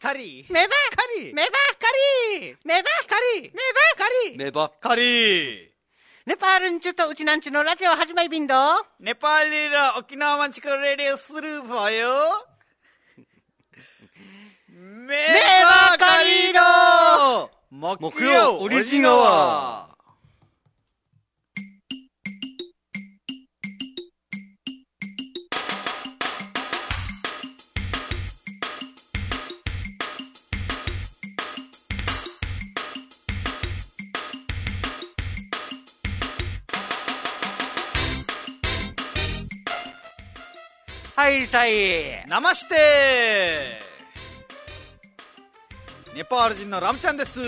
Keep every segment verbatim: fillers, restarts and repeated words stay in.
カリーメバカリーメバカリーメバカリーメバカリーメバカリーネパールんちゅとうちなんちゅのラジオ始まりびんどネパールの沖縄マンチクレディオするわよメバカリの木曜オリジナルはいさいナマシテネパール人のラムちゃんです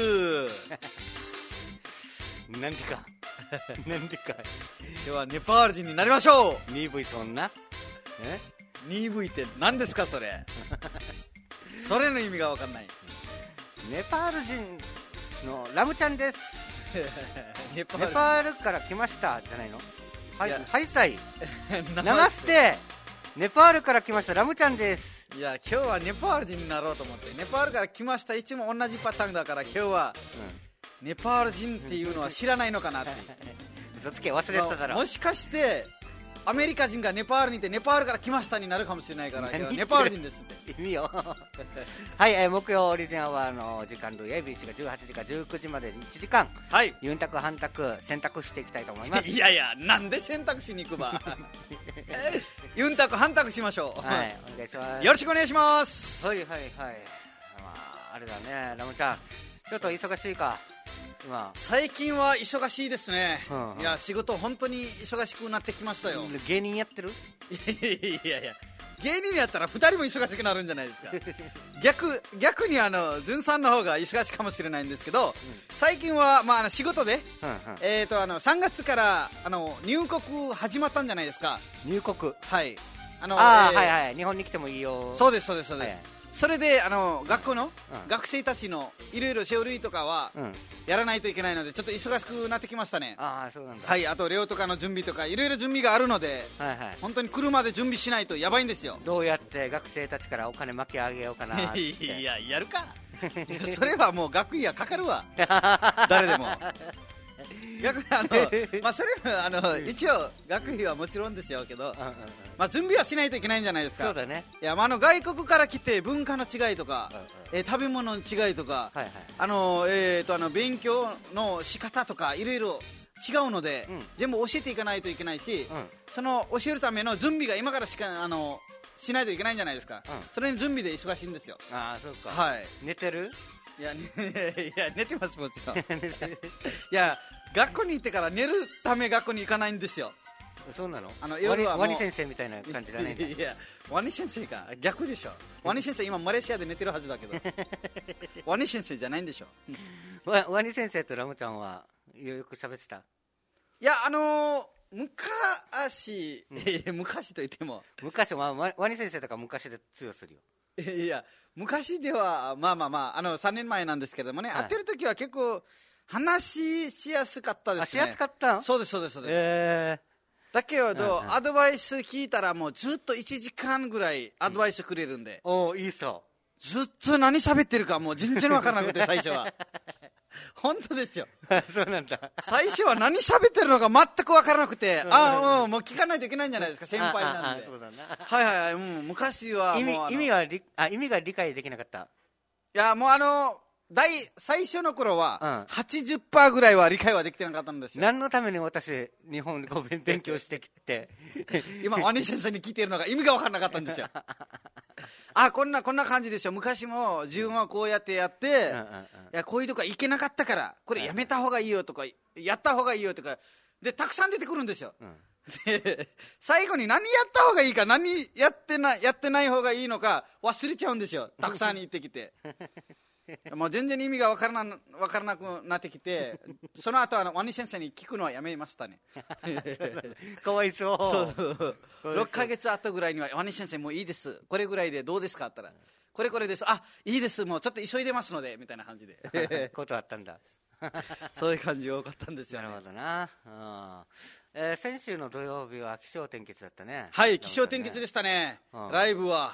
なんでかなんでかではネパール人になりましょう。 鈍いそんなえ鈍いって何ですかそれそれの意味が分かんないネパール人のラムちゃんですネパネパールから来ましたじゃないのはいいやはいさいナナマステネパールから来ましたラムちゃんです。 いや今日はネパール人になろうと思ってネパールから来ましたいつも同じパターンだから今日はネパール人っていうのは知らないのかなって嘘つけ忘れてただろ、 もしかしてアメリカ人がネパールにいてネパールから来ましたになるかもしれないから何今日はネパール人ですって意味よはい、えー、木曜オリジナルアワーの時間類 エービーシー がじゅうはちじからじゅうくじまでいちじかんはいユンタクハンタク選択していきたいと思いますいやいやなんで選択しに行くばユンタクハンタクしましょう、 はいお願いしますよろしくお願いしますはいはいはい、まあ、あれだねラムちゃんちょっと忙しいか今最近は忙しいですね、 うんうん、 いや仕事本当に忙しくなってきましたよ芸人やってるいやいやいや芸人やったらふたりも忙しくなるんじゃないですか逆逆にあの潤さんの方が忙しいかもしれないんですけど、うん、最近は、まあ、あの仕事で、うんうんえー、とあのさんがつからあの入国始まったんじゃないですか入国はいあのあ、 えー、 はいはい日本に来てもいいよそうですそうですそうです、はいそれであの学校の、うん、学生たちのいろいろ書類とかは、うん、やらないといけないのでちょっと忙しくなってきましたねああそうなんだはいあと寮とかの準備とかいろいろ準備があるので、はいはい、本当に車で準備しないとやばいんですよどうやって学生たちからお金巻き上げようかなっていややるかそれはもう学費はかかるわ誰でも逆にあの、まあ、それはあの一応学費はもちろんですよけど、うんうんうんまあ、準備はしないといけないんじゃないですかそうだねいや、まあ、あの外国から来て文化の違いとか、うんうんえー、食べ物の違いとか、はいはいあのえー、とあの勉強の仕方とかいろいろ違うので、うん、全部教えていかないといけないし、うん、その教えるための準備が今からしかあのしないといけないんじゃないですか、うん、それに準備で忙しいんですよああそうか、 はい、 寝てるいや、ね、いや寝てますもちろんいや学校に行ってから寝るため学校に行かないんですよそうなのあの夜はもうワニ先生みたいな感じじゃないんだいやワニ先生か逆でしょワニ先生今マレーシアで寝てるはずだけどワニ先生じゃないんでしょワ, ワニ先生とラムちゃんはよく喋ってたいやあのー、昔、うん、昔と言っても昔はワニ先生とか昔で通用するよいや昔ではまあまあまああのさんねんまえなんですけどもね、はい、会ってる時は結構話しやすかったですねしやすかったそうですそうですそうです、 えー、だけど、うんうん、アドバイス聞いたらもうずっといちじかんぐらいアドバイスくれるんで、 うん、おいいさずっと何喋ってるかもう全然わからなくて最初は本当ですよそうなんだ最初は何喋ってるのか全くわからなくてああもう聞かないといけないんじゃないですか先輩なんでそうだなはいはいはい、うん、昔はもう意味、意味はりあ意味が理解できなかったいやもうあの大最初の頃は はちじゅっパーセント ぐらいは理解はできてなかったんですよ何のために私日本語勉強してきて今ワニ先生に聞いているのが意味が分からなかったんですよあこんなこんな感じでしょ昔も自分はこうやってやって、うん、いやこういうとこ行けなかったからこれやめた方がいいよとかやった方がいいよとかでたくさん出てくるんですよ、うん、で最後に何やった方がいいか何やってな、やってない方がいいのか忘れちゃうんですよたくさん言ってきてもう全然意味が分からな、分からなくなってきてその後あのワニ先生に聞くのはやめましたねかわいそうそうろっかげつ後ぐらいにはワニ先生もういいですこれぐらいでどうですかって言ったらこれこれですあいいですもうちょっと急いでますのでみたいな感じでことあったんだそういう感じ多かったんですよねなるほどな、うんえー、先週の土曜日は気象転結だったねはい気象転結でしたね、うん、ライブは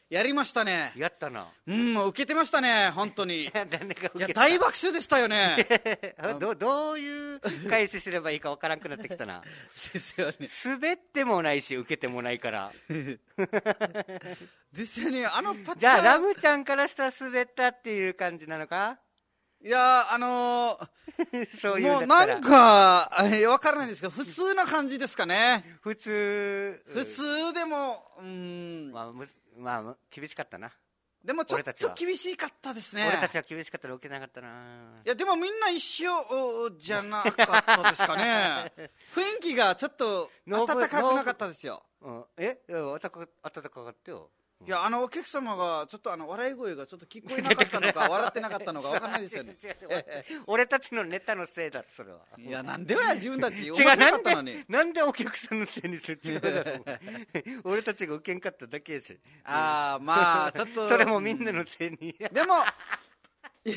やりましたね。 やったな。 うんもう受けてましたね本当に。い誰が受けたや大爆笑でしたよね。 どどういう返しすればいいかわからんくなってきたな。 ですよね。 滑ってもないし受けてもないからですよね。あのパターン。 じゃあラムちゃんからしたら滑ったっていう感じなのか。 いやあのー、 そういうもうだったらなんかえわからないですけど普通な感じですかね。 普通普通でもうーん、 まあ、むまあ厳しかったな。 でもちょっ俺たちはと厳しかったですね。 俺たちは厳しかったら受けなかったな。 いやでもみんな一緒じゃなかったですかね。雰囲気がちょっと暖かくなかったですよ。 うん、え暖かか暖かかったよ。 いやあのお客様がちょっとあの笑い声がちょっと聞こえなかったのか笑ってなかったのか分かんないですよね。 違う違う違う俺たちのネタのせいだそれは。 いやなんでや自分たち面違う白かなんったのに。 でなんでお客さんのせいにする違うだろう俺たちが受けんかっただけやし。 ああまあちょっとそれもみんなのせいにでもい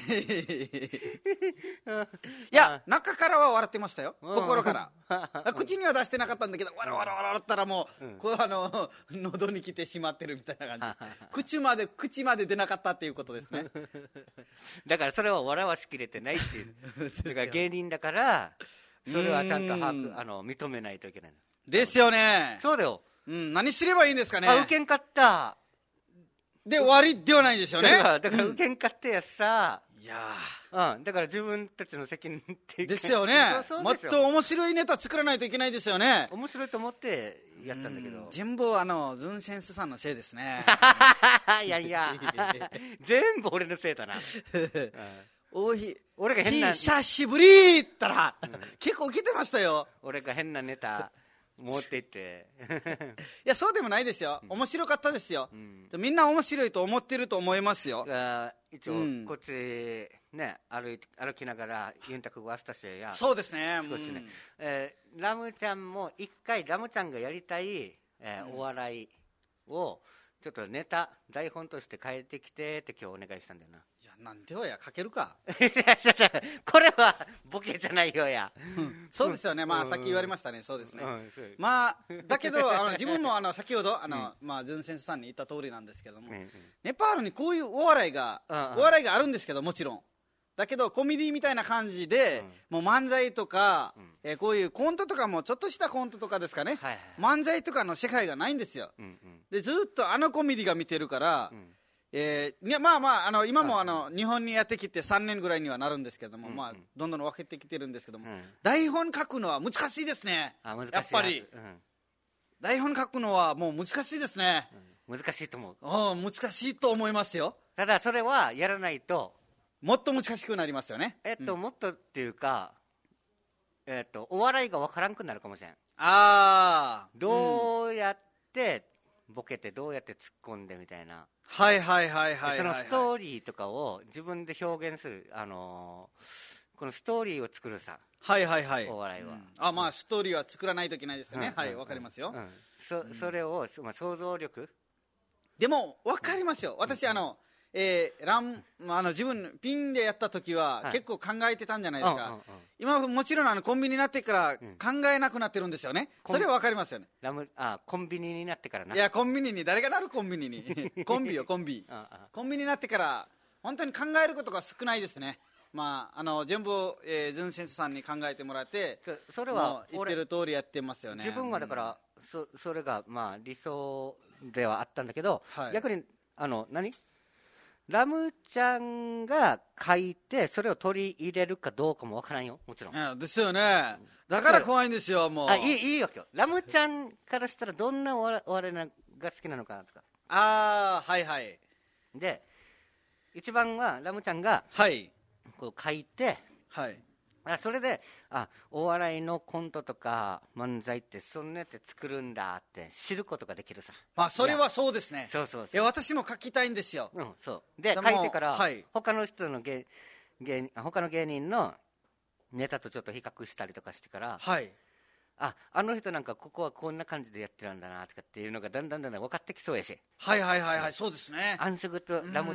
や中からは笑ってましたよ心から口には出してなかったんだけど笑笑笑ったらもう、うん、こうあの喉に来てしまってるみたいな感じ口まで口まで出なかったっていうことですね。 だからそれは笑わしきれてないっていうだから芸人だからそれはちゃんと把握あの認めないといけないですよね。 そうだよ、 うん、何すればいいんですかね。 あ受けんかったで終わりではないでしょうね。 だからだから受けんかってやさ、 うん、いやー、うん、だから自分たちの責任ってですよね。もっと面白いネタ作らないといけないですよね。 面白いと思ってやったんだけど全部あのズンセンスさんのせいですね。 いやいや全部俺のせいだな、うん、 おひ俺が変な久しぶりったら、うん、結構受けてましたよ。 俺が変なネタ持っていっていやそうでもないですよ、面白かったですよ、うん、みんな面白いと思ってると思いますよ。 あ一応、うん、こっちね歩い歩きながらユンタク語あしたしやそうですね少しね、うん、えー、ラムちゃんも一回ラムちゃんがやりたい、えーうん、お笑いをちょっとネタ台本として変えてきてって今日お願いしたんだよな。 いやなんでよや書けるかこれはボケじゃないよや、 うん、そうですよね、まあ、うん、さっき言われましたね、そうですね、うん、まあだけどあの自分もあの先ほどあの、うん、まあ、ズン先生さんに言った通りなんですけども、うんうん、ネパールにこういうお笑いが、うんうん、お笑いがあるんですけどもちろんだけどコメディみたいな感じで、うん、もう漫才とか、うんえー、こういうコントとかもちょっとしたコントとかですかね、はいはい、漫才とかの世界がないんですよ、うんうん、でずっとあのコメディが見てるから、うんえー、いやまあまあ、あの今もあの、はい、日本にやってきてさんねんぐらいにはなるんですけども、うんうんまあ、どんどん分けてきてるんですけども、うん、台本書くのは難しいですね。あ難しいやっぱり、うん、台本書くのはもう難しいですね、 うん、難しいと思う。 あ難しいと思いますよ。 ただそれはやらないともっと難しくなりますよね。 えっと、うん、もっとっていうか、えっと、お笑いが分からんくなるかもしれん。ああどうやってボケてどうやって突っ込んでみたいな、 はいはいはいはいはい、はい、 そのストーリーとかを自分で表現する、あのー、このストーリーを作るさ、 はいはいはい、 お笑いは、 うん、あまあストーリーは作らないといけないですね、うん、はいわかりますよ、うん、 そ, それを、まあ、想像力でも分かりますよ、私あのえー、ランあの自分ピンでやった時は結構考えてたんじゃないですか、はいうんうんうん、今もちろんあのコンビニになってから考えなくなってるんですよね、うん、それは分かりますよね。 ラムあコンビニになってからな。 いやコンビニに誰がなるコンビニにコンビよコンビああコンビニになってから本当に考えることが少ないですね。まあ、あの全部、えー、ズン先生さんに考えてもらってそれは言ってる通りやってますよね。 自分はだから、うん、そ, それがまあ理想ではあったんだけど、はい、逆にあの何ラムちゃんが書いてそれを取り入れるかどうかもわからんよ、もちろん。いやですよね、だから怖いんですよ。もうあいいいいわけよ。ラムちゃんからしたらどんなお笑いが好きなのかなとか。 ああはいはい。 で一番はラムちゃんがはいこう書いて、はい、あそれであお笑いのコントとか漫才ってそんなやって作るんだって知ることができるさ。 まあそれはそうですね。 そうそうそう。 いや私も書きたいんですよ、 うん、そうで書いてから、はい、他の人の芸芸他の芸人のネタとちょっと比較したりとかしてから、はい、ああの人なんかここはこんな感じでやってるんだなとかっていうのがだんだんだんだん分かってきそうやし。 はいはいはいはい、そうですね。 アンセグとラムちゃん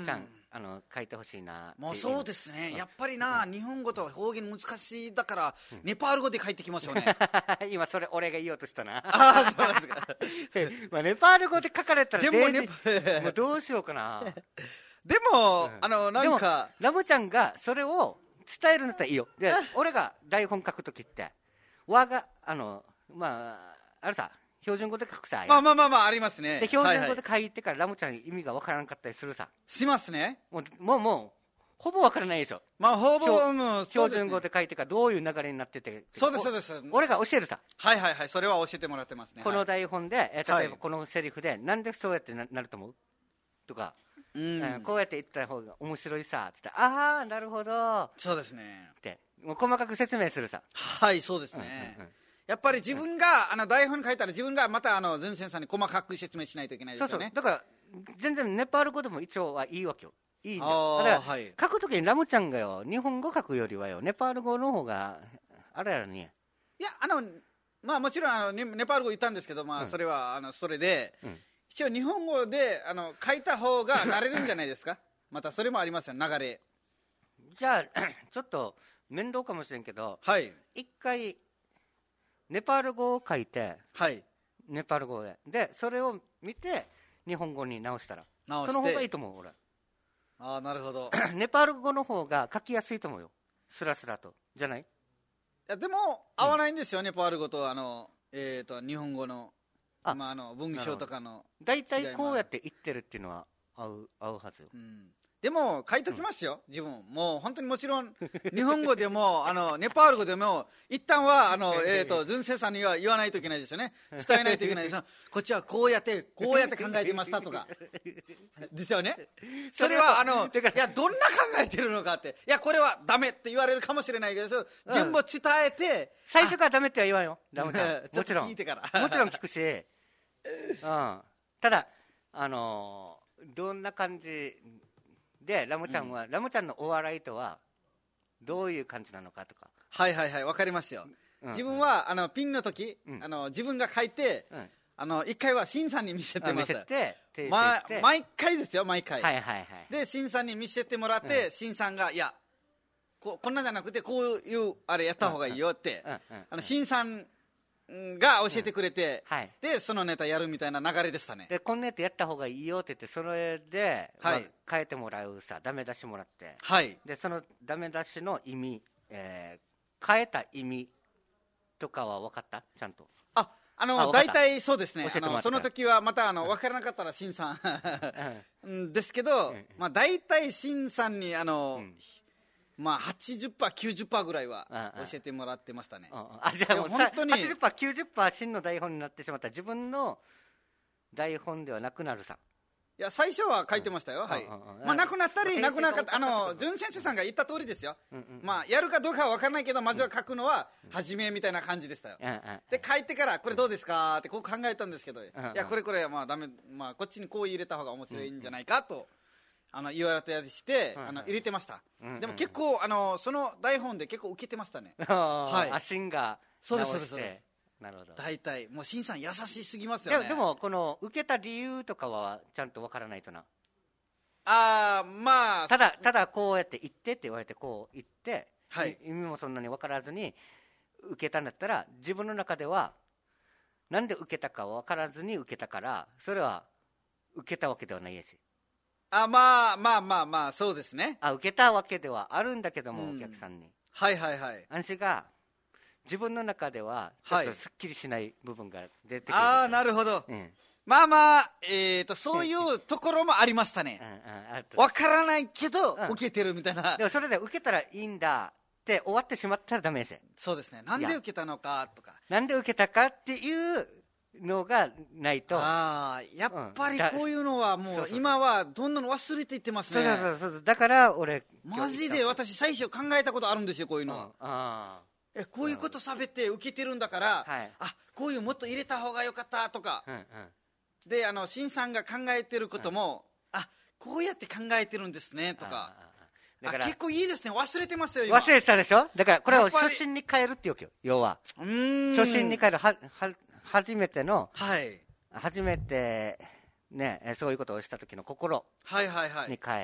あの書いてほしいな。 もうそうですね、やっぱりな、うん、日本語と方言難しいだから、うん、ネパール語で書いてきましょうね。 今それ俺が言おうとしたな。 ああ、そうなんですか。 まあネパール語で書かれたら全部ネパもうどうしようかな。 でも、うん、あのなんかラムちゃんがそれを伝えるんだったらいいよ。で俺が台本書くときって我があのまああれさ標準語で書くさ。 まあまあまあまあありますね。 で標準語で書いてから、はいはい、ラムちゃんに意味がわからなかったりするさ。 しますね。 もうもうもうほぼわからないでしょ。 まあほぼもう標準語で書いてからどういう流れになってて。 そうですそうです。 俺が教えるさ。 はいはいはい、それは教えてもらってますね。 この台本で、えー、例えばこのセリフで、はい、なんでそうやって な, なると思うとか、うん、えー、こうやって言った方が面白いさって言ったら、ああなるほど。 そうですね。 ってもう細かく説明するさ。 はい、そうですね。うんうんうん、やっぱり自分があの台本に書いたら自分がまたあのズンセンさんに細かく説明しないといけないですよね。 そうそう、だから全然ネパール語でも一応はいいわけよ。いいんだよ。だから、はい、書くときにラムちゃんがよ日本語書くよりはよネパール語の方があれやろね。 いやあのまあもちろんあの ネ, ネパール語言ったんですけど、まあ、それはあのそれで、うん、一応日本語であの書いた方が慣れるんじゃないですか。またそれもありますよ、流れ。 じゃあちょっと面倒かもしれんけど、 はい、 一回ネパール語を書いて、 はい、 ネパール語ででそれを見て日本語に直したら直してその方がいいと思う俺。 ああなるほど。 ネパール語の方が書きやすいと思うよ、スラスラと。じゃない？いやでも合わないんですよ、うん、ネパール語とあの、えー、と日本語のあ、まあ、あの文章とかの大体こうやって言ってるっていうのは合う合うはずよ、 うん、でも書いときますよ、うん、自分もう本当にもちろん日本語でもあのネパール語でも一旦はあの、えー、とズンセさんには言わないといけないですよね、伝えないといけないですよ。こっちはこうやってこうやって考えてましたとかですよね。それはあのいやどんな考えてるのかって、いやこれはダメって言われるかもしれないけど、全部伝えて、 最初からダメっては言わんよラムちゃんもちろん聞いてからもちろん聞くし、うん、ただあのー、どんな感じでラムちゃんは、うん、ラムちゃんのお笑いとはどういう感じなのかとか。 はいはいはい、わかりますよ、うん、自分はあのピンの時、うん、あの自分が書いて、うん、あの一回はシンさんに見せてもらった。 見せて訂正して、 ま、毎回ですよ毎回、 はいはいはい、 でシンさんに見せてもらって、うん、シンさんがいや こ, こんなじゃなくてこういうあれやった方がいいよって、うんうんうん、あのシンさんが教えてくれて、うんはい、でそのネタやるみたいな流れでしたね。 でこんなネタやった方がいいよって言ってそれで、はいまあ、変えてもらうさ、ダメ出しもらって、 はい、 でそのダメ出しの意味、えー、変えた意味とかは分かったちゃんと。 ああの大体そうですね、あのその時はまたあの分からなかったらシンさんですけど、まあ、大体シンさんにあの、うんまあ、はちじゅっパーセント、きゅうじゅっパーセント ぐらいは教えてもらってましたね。 あああじゃあもう本当に はちじゅっパーセント、きゅうじゅっパーセント 真の台本になってしまったら自分の台本ではなくなるさ。 いや最初は書いてましたよ、うん、はい、まあ、なくなったりなくなかった、あの純先生さんが言った通りですよ、うんうんうん、まあ、やるかどうかは分からないけどまずは書くのは初めみたいな感じでしたよ、うんうん、で書いてからこれどうですかってこう考えたんですけど、うんうん、いやこれこれまあダメ、まあ、こっちにこう入れた方が面白いんじゃないかと、うんうん、あの言われたりして、うんうん、あの入れてました、うんうん、でも結構あのその台本で結構受けてましたねはい、あ芯が直して。 そうですそうです、なるほど。大体もう新さん優しすぎますよね。 で, でもこの受けた理由とかはちゃんとわからないとな。 ああまあただただこうやって言ってって言われてこう言って、はい、意味もそんなに分からずに受けたんだったら自分の中ではなんで受けたか分からずに受けたからそれは受けたわけではないやし。 あまあまあまあまあそうですね。 あ受けたわけではあるんだけども、うん、お客さんにはいはいはい安心が自分の中ではちょっとすっきりしない部分が出てくる、 はい、ああなるほど、うん、まあまあ、えー、とそういうところもありましたね分からないけど、うん、受けてるみたいな。 でもそれで受けたらいいんだって終わってしまったらダメですよ。 そうですね、なんで受けたのかとかなんで受けたかっていうのがないと。 ああやっぱりこういうのはもう今はどんどん忘れていってますね。 そうそうそうそう、だから俺マジで私最初考えたことあるんですよこういうのは、うん、あえこういうこと喋って受けてるんだから、はい、あこういうもっと入れた方がよかったとか、うんうん、であの新さんが考えてることも、うん、あこうやって考えてるんですねとか、だから結構いいですね、忘れてますよ今。 忘れてたでしょ。だからこれを初心に変えるっていうわけよ要は。うーん初心に変えるはは初めての、はい、初めてねそういうことをした時の心に変える、はいはいはい、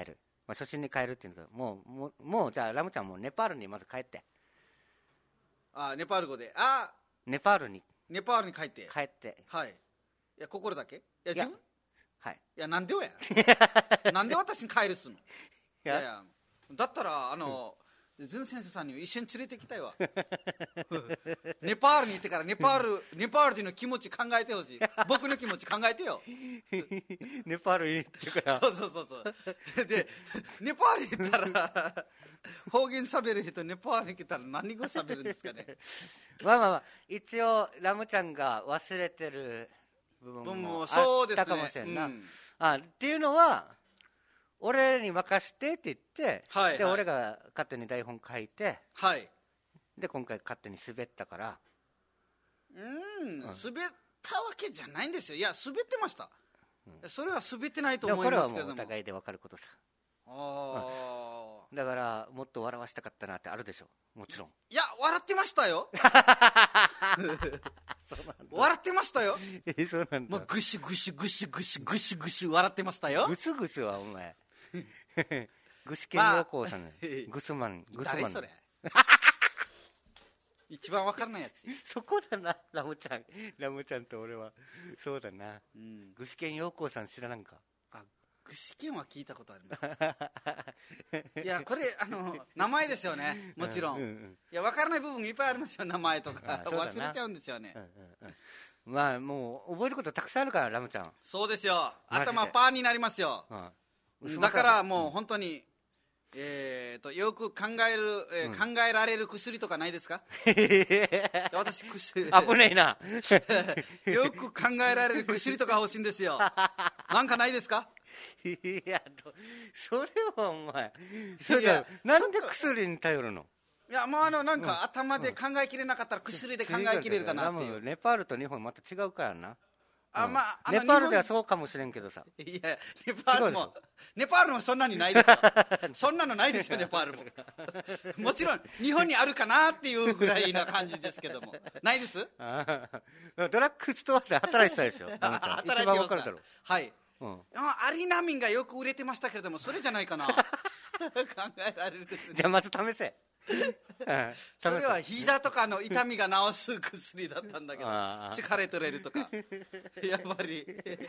まあ、初心に帰るっていうんだけど、もうもうもうじゃあラムちゃんもネパールにまず帰って、 あネパール語で、あネパールにネパールに帰って帰って、 はい、いや心だけ、いやいや自分、 はい、 いやなんでよやなんで私に帰るっすの。いやいやだったらあの、ズン先生さんに一緒に連れてきたいわネパールに行ってからネパールネパール人の気持ち考えてほしい。僕の気持ち考えてよネパール行ってからそうそうそうそうでネパール行ったら方言しゃべる人ネパールに来たら何語しゃべるんですかねまあまあまあ一応ラムちゃんが忘れてる部分もあったかもしれんな、うん、あっていうのは俺に任してって言って、はいはい、で俺が勝手に台本書いて、はい、で今回勝手に滑ったからうん、うん、滑ったわけじゃないんですよ。いや滑ってました、うん、それは滑ってないと思いますけども、 これはもうお互いで分かることさ。 あ、 うん、だからもっと笑わしたかったなってあるでしょ、もちろん。 いや笑ってましたよ笑ってましたよえそうなんだ。 もうぐしぐしぐしぐしぐしぐし笑ってましたよ。 ぐすぐすはお前具志堅用高さん、まあ、グスマングスマン誰それ一番分からないやつそこだな、ラムちゃんラムちゃんと俺はそうだな、うん、具志堅用高さん知らなんか。 あ具志堅は聞いたことありますいやこれあの名前ですよね、もちろん、うんうんうん、いや分からない部分いっぱいありますよ、名前とか忘れちゃうんですよね、うんうんうん、まあもう覚えることたくさんあるからラムちゃん。 そうですよ、頭パーになりますよ、うん、だからもう本当に、えー、とよく考える、えーうん、考えられる薬とかないですか私薬危ねえなよく考えられる薬とか欲しいんですよなんかないですか。 いやそれはお前それはなんで薬に頼るの。 いやもうあのなんか、うん、頭で考えきれなかったら薬で考えきれるかなっていう、 うん、ネパールと日本また違うからな。 あ、まあ、あネパールではそうかもしれんけどさ。 いやネパールもネパールもそんなにないですよそんなのないですよネパールももちろん日本にあるかなっていうぐらいな感じですけどもないです。 あドラッグストアで働いてたでしょ働いて一番分かるだろう。 はい、うん、アリナミンがよく売れてましたけれどもそれじゃないかな考えられる薬。 じゃあまず試せそれは膝とかの痛みが治す薬だったんだけど疲れ取れるとかやっぱり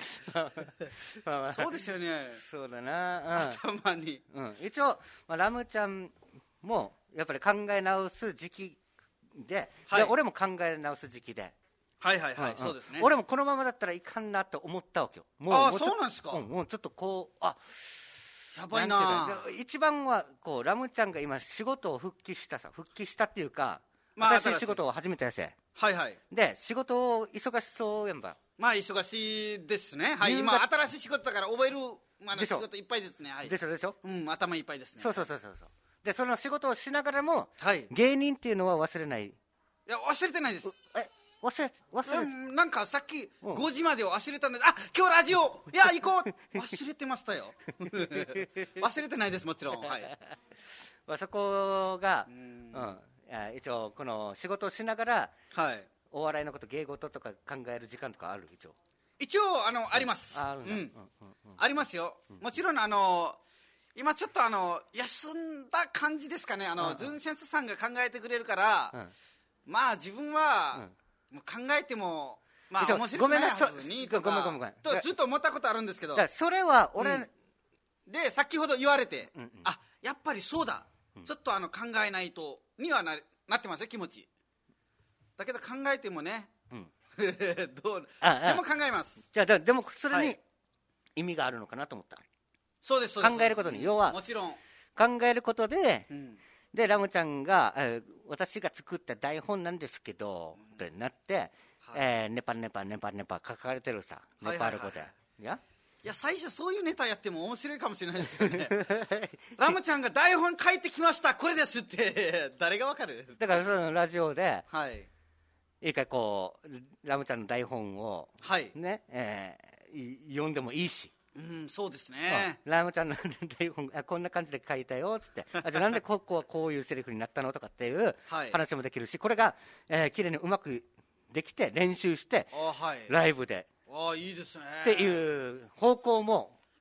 そうですよね。 そうだな、 うん、頭に、 うん、一応、まあ、ラムちゃんもやっぱり考え直す時期 で,、はい、で俺も考え直す時期で、 はいはいはい、うん、そうですね。 俺もこのままだったらいかんなと思ったわけよ。もうああもうそうなんですか、 うん、もうちょっとこうあやばいな。 一番はこうラムちゃんが今仕事を復帰したさ復帰したっていうか、まあ、私仕事を始めたやつや。 はいはい。 で仕事を忙しそうやんば。 まあ忙しいですね。はい、今新しい仕事だから覚える、まあ、仕事いっぱいですね。はい、 でしょでしょ、 うん、頭いっぱいですね。 そうそうそうそう。でその仕事をしながらも、 はい、 芸人っていうのは忘れない。いや忘れてないです。 え忘れ忘れなんかさっきごじまで忘れたんです。あ今日ラジオいや行こう忘れてましたよ忘れてないですもちろん、はい、 まあそこが、うんうん、一応この仕事をしながら、はい、お笑いのこと芸事とか考える時間とかある。一応一応あの、はい、あります。 あ, る、うんうんうん、ありますよ、うん、もちろんあの今ちょっとあの休んだ感じですかね。あの、うんうん、ズンシャンスさんが考えてくれるから、うん、まあ自分は、うん考えてもまあ面白くないはずにとかごめんごめんごめんとずっと思ったことあるんですけど、 それは俺、うん、 で先ほど言われて、うんうん、あやっぱりそうだ、うん、ちょっとあの考えないとには な, なってますよ気持ちだけど考えてもね、うん、どうああでも考えます。 じゃあでもそれに意味があるのかなと思った、はい、 そうですそうです。 考えることに要はもちろん考えることで、うんでラムちゃんが、えー、私が作った台本なんですけど、うん、ってなって、はいえー、ネパネパネパネパ書かれてるさネパール語で、はいはいはい、いやいや最初そういうネタやっても面白いかもしれないですよねラムちゃんが台本書いてきましたこれですって誰がわかる。 だからそのラジオで、 はい、 いいかこうラムちゃんの台本を、はいねえー、読んでもいいし。 うん、そうですね。 ラムちゃんの台本あこんな感じで書いたよっつってあじゃあなんでここはこういうセリフになったのとかっていう話もできるし、これが、えー、綺麗にうまくできて練習して、はい、ライブであいいですねっていう方向も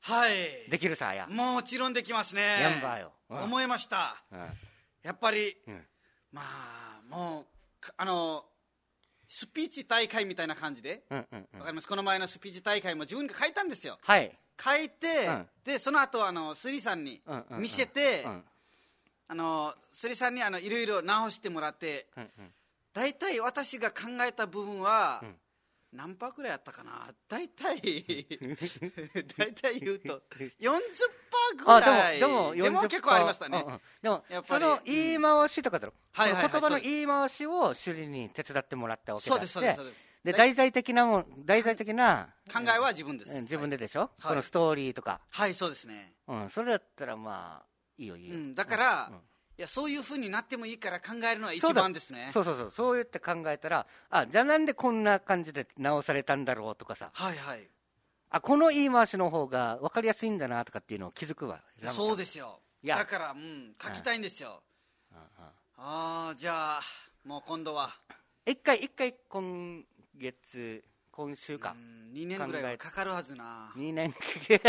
はいできるさや。 もちろんできますね。 やんばよ、 うん、思いました、うん、やっぱり、うん、まあもうあのスピーチ大会みたいな感じで、うんうんうん、わかります。この前のスピーチ大会も自分が書いたんですよ。 はい書いて、うん、でその後あのスリさんに見せて、うんうんうん、あのスリさんにあのいろいろ直してもらって、うんうん、大体私が考えた部分は、うん、何パーくらいあったかな。大体大体言うと よんじゅっパー ぐらい。 でも、でも、 でも結構ありましたね、 うんうん、でもやっぱりその言い回しとかだろ、うん、 はいはいはい、 言葉の言い回しを主理に手伝ってもらったわけだって。 そうですそうです。 で題材的なもん題材的な考えは自分です、 うん、自分ででしょ、はい、 このストーリーとか。 はいそうですね、 うん、それだったらまあいいよいいよ、 うん、だから、うんうん、いやそういう風になってもいいから考えるのは一番ですね。 そうそうそうそう言って考えたら、あじゃあなんでこんな感じで直されたんだろうとかさ、 はいはい、 あこの言い回しの方が分かりやすいんだなとかっていうのを気づくわ。 そうですよ。だから、うん、書きたいんですよ。あああじゃあもう今度は一回一回今月今週かにねんぐらいはかかるはずな。 にねん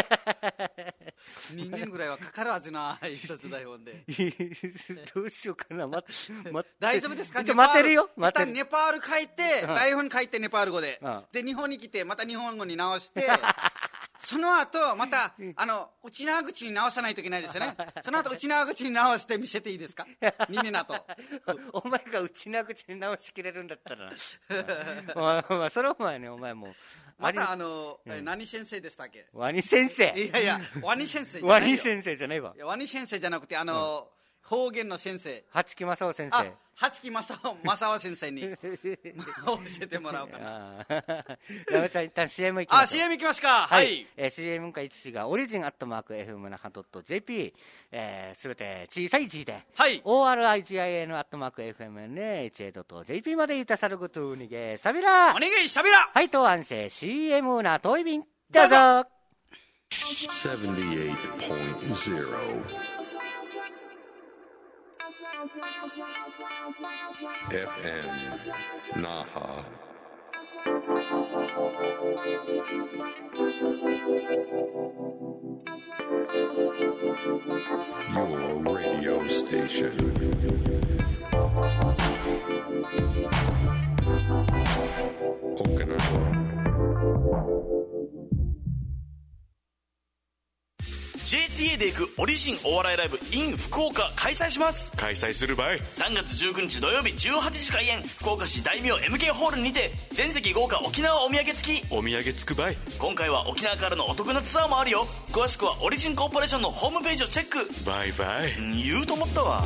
にねんぐらいはかかるはずな一つ台本でどうしようかな、待って待って大丈夫ですか。 待てるよ待てる。 ネパール書いて、うん、台本書いてネパール語で、 うん、 で日本に来てまた日本語に直してその後またあの内縄口に直さないといけないですよね。その後内縄口に直して見せていいですかにねんあとお前が内縄口に直しきれるんだったらまあ、まあ、それお前ねお前もうまたあの、うん、何先生でしたっけ。 ワニ先生。 いやいやワニ先生じゃないよ。 ワニ先生じゃないわ。 ワニ先生じゃなくてあの、うん方言の先生、 八木正夫先生。 八木正夫正夫先生に教えてもらおうかな。 山ちゃん一旦 シーエム 行きましょう。 あ シーエム 行きますか。 はい、はい、えー、シーエム かいちがオリジンアットマーク エフエム 那覇 .jp、えー、すべて小さい字で、 はい、 オーアールアイジーアイエヌ アットマーク エフエムエヌエイチエー ジェーピー までいたさるぐとうにげさびらおにげさびら。 はいと安静 シーエム なトイビンどうぞ。 ななじゅうはちてんゼロエフエム Naha. Your radio station. Okinawa. ジェーティーエー で行くオリジンお笑いライブ in 福岡開催します。 開催する場合さんがつじゅうくにち土曜日じゅうはちじ開演、福岡市大名 エムケー ホールにて全席豪華沖縄お土産付き。 お土産付く場合今回は沖縄からのお得なツアーもあるよ。詳しくはオリジンコーポレーションのホームページをチェック。 バイバイ。 言うと思ったわ。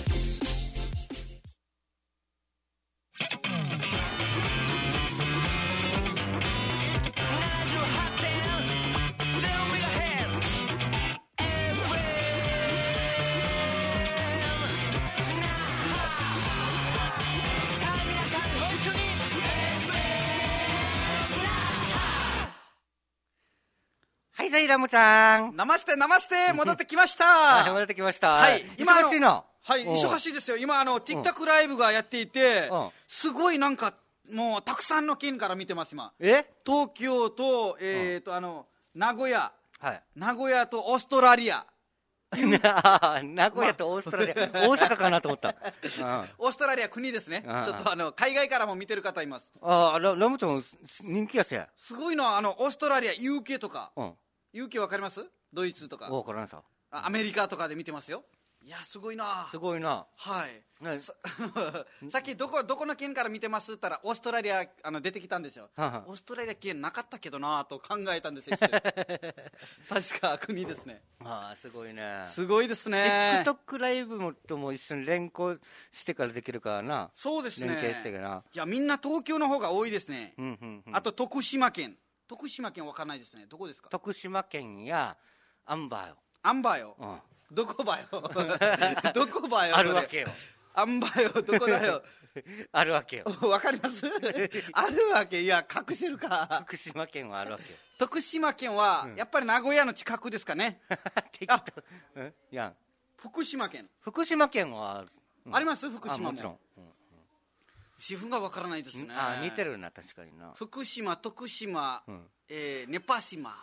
はい、ザイラムちゃん。 ナマステナマステ戻ってきました。 はい、戻ってきました。 はい、 今忙しいの。 はい、忙しいですよ。今あの TikTok ライブがやっていて、うん、すごいなんかもうたくさんの県から見てます今。 え？ 東京とえっ、ー、と、うん、あの名古屋、 はい、 名古屋とオーストラリア。 名古屋とオーストラリア、まあ、大阪かなと思った、うん、 オーストラリア国ですね、うん、ちょっとあの海外からも見てる方います。 ああ、ラムちゃん人気やせや。 すごいのはあのオーストラリア ユーケー とか、うん、ユーケー わかります？ドイツとかわからんさ。 アメリカとかで見てますよ。いやすごいな。 すごいな。 はい。さ, さっきどこどこの県から見てますって言ったらオーストラリアあの出てきたんですよ。ははオーストラリア県なかったけどなと考えたんですよ。確か国ですね。 ああすごいね。 すごいですね。 TikTok ライブもとも一緒に連行してからできるからな。 そうですね。 連携してからな。 いやみんな東京の方が多いですね。 うんうんうん、 あと徳島県。徳島県わかんないですね。どこですか？ 徳島県やアンバーよ。 アンバーよ。うん、どこばよ。どこばよ。 あるわけよ。 アンバーよ。どこだよ。 あるわけよ。 わかります？あるわけ。いや隠してるか。 徳島県はあるわけよ。 徳島県は、うん、やっぱり名古屋の近くですかね。 あ、うんいや福島県。 福島県は、 うん、あります福島も。 もちろん。うん自分がわからないですね。 あ似てるな、確かにな。 福島、徳島、 うんえー、ネパ島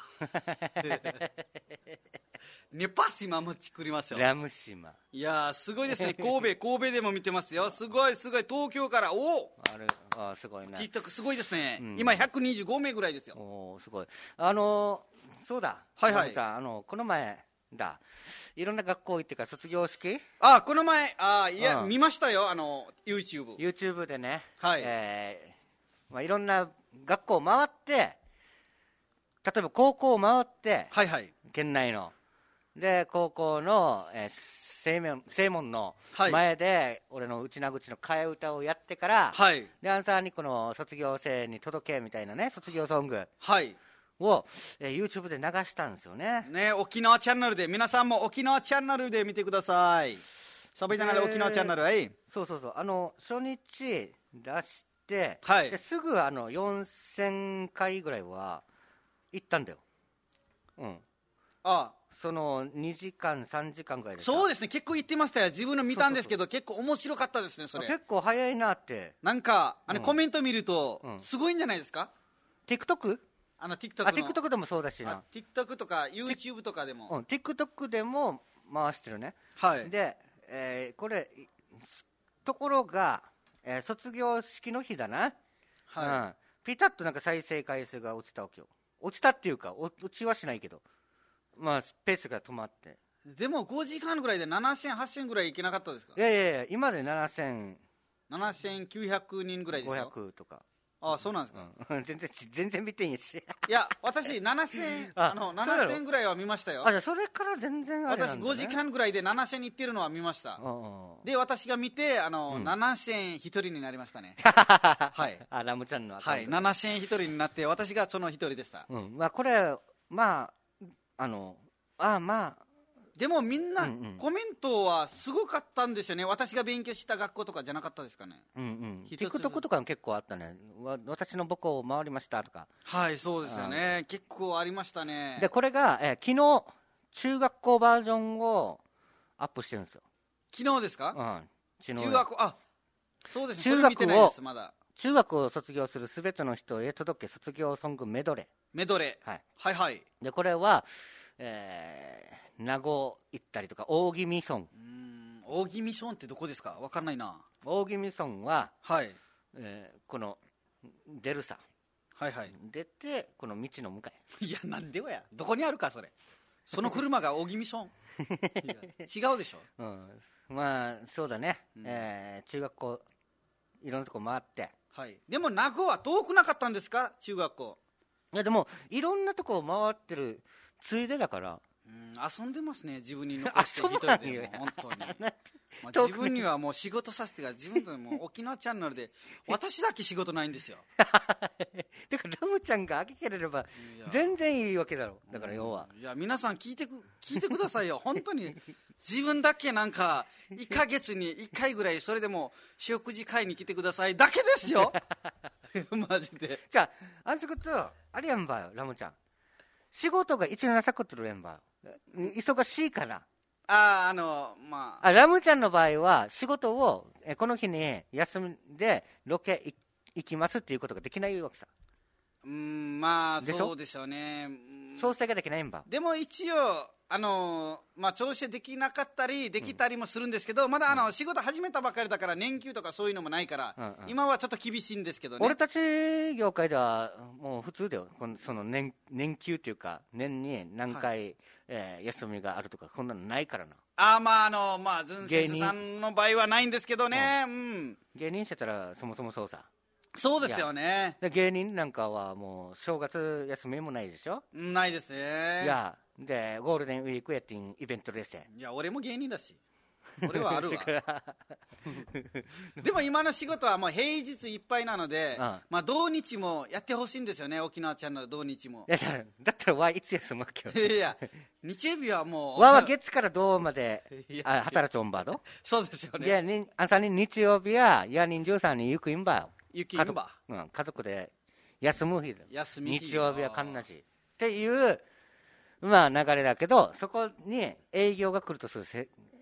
ネパ島も作りますよ。 ラム島。 いやーすごいですね。神戸神戸でも見てますよ。すごいすごい。東京からおおあれあすごいね。 TikTok すごいですね、 うん、 今ひゃくにじゅうごめいぐらいですよ。 おすごい。あのー、そうだ、 はいはい、 さんあのこの前だいろんな学校行ってから卒業式、 あこの前あいや、 うん、 見ましたよ、あの YouTube YouTube でね、 はい、 えーまあ、いろんな学校を回って、例えば高校を回って、 はいはい、 県内ので高校の、えー、正門正門の前で、はい、俺の内名口の替え歌をやってから、はい、でアンサーにこの卒業生に届けみたいなね、卒業ソング、はいを、えー、YouTube で流したんですよね。 ね、沖縄チャンネルで、皆さんも沖縄チャンネルで見てください。しゃべりながら沖縄チャンネル、はい。 そうそうそう、あの初日出して、 はい、 ですぐあのよんせんかいぐらいは行ったんだよ。うん。 ああ、 そのにじかんさんじかんぐらいで。 そうですね、結構行ってましたよ。自分の見たんですけど、そうそうそう、結構面白かったですね、それ。 結構早いなって。 なんかあの、うん、コメント見ると、うん、すごいんじゃないですか。 TikTok？ あの TikTok の、 あ TikTok でもそうだしな、 TikTok とか YouTube とかでも、 うん、TikTok でも回してるね。 はいで、えー、これところが、えー、卒業式の日だな、はい、うん、ピタッとなんか再生回数が落ちたわけよ。落ちたっていうか落ちはしないけど、まあペースが止まって。 でもごじかんぐらいでななせんはっせんぐらいいけなかったですか。 いやいやいや、今でななせんななせんきゅうひゃくにんぐらいですよ。 ごひゃくとか。 ああ、そうなんですか、 うん、全然全然見てんやし。 いや私ななせんあのななせんぐらいは見ましたよ。 あ、じゃあそれから全然あれなんだ、ね、 私ごじかんぐらいでななせんに行ってるのは見ました。で私が見てあの、うん、ななせんひとりになりましたねはい、 あラムちゃんのアカウント、はい、ななせんひとりになって私がそのひとりでした、 うん、まあこれまああのあまあでもみんなコメントはすごかったんですよね。私が勉強した学校とかじゃなかったですかね。 うんうん、TikTok とかも結構あったね。わ私の母校を回りましたとか。 はい、そうですよね、結構ありましたね。 でこれが、えー、昨日中学校バージョンをアップしてるんですよ。 昨日ですか。 うん、 中学校、あ、そうですね、 中学をまだ中学を卒業するすべての人へ届け卒業ソングメドレー。 メドレー、はい、はいはいでこれは、えー名護行ったりとか大宜味村。うーん、大宜味村ってどこですか。分かんないな。 大宜味村は、 はいえー、この出るさ、 はいはい、 出てこの道の向かい。いやなんでよや、どこにあるかそれ。その車が大宜味村違うでしょ、 うん、まあそうだね、うん、えー、中学校いろんなとこ回って、 はい、でも名護は遠くなかったんですか、中学校。 いやでもいろんなとこ回ってるついでだから、 うん、遊んでますね、自分に残して一人でも本当にまあ自分にはもう仕事させてから、自分でも沖縄チャンネルで私だけ仕事ないんですよだからラムちゃんが飽きければ全然いいわけだろ。だから要は、 いや皆さん聞いてく聞いてくださいよ本当に。自分だけなんかいっかげつにいっかいぐらいそれでも食事会に来てくださいだけですよマジで。 じゃああんそことあれやんばよ、ラムちゃん仕事が一なさくとるやんば、忙しいから。 ああ、あのまああラムちゃんの場合は仕事をえこの日に休んでロケ行きますっていうことができないわけさ。 うん、まあそうでしょうね。 調整ができないんば。 でも一応あのまあ調整できなかったりできたりもするんですけど、うん、まだあの、うん、仕事始めたばかりだから年給とかそういうのもないから、うんうん、今はちょっと厳しいんですけどね。 俺たち業界ではもう普通だよ、その 年, 年給っていうか年に何回、はい、えー、休みがあるとかこんなのないからな。 ああ、まああのまあズン先生さんの場合はないんですけどね、うん、うん、 芸人してたらそもそもそうさ。 そうですよね。 で芸人なんかはもう正月休みもないでしょ。 ないですね。 いやでゴールデンウィークやってイベントですよ。 いや俺も芸人だし俺はあるわでも今の仕事はもう平日いっぱいなので、うん、まあ土日もやってほしいんですよね、沖縄チャンネル土日も。 いやだったらわいつ休むわけよ。 いやいや日曜日はもうわは月から土まであ働ちょんばどそうですよね。 いやに朝に日曜日やや人じゅうさんに行くんばよ。 行くんば、 うん、家族で休む日休み日日曜日はかんなしっていうまあ流れだけど、そこに営業が来るとするせ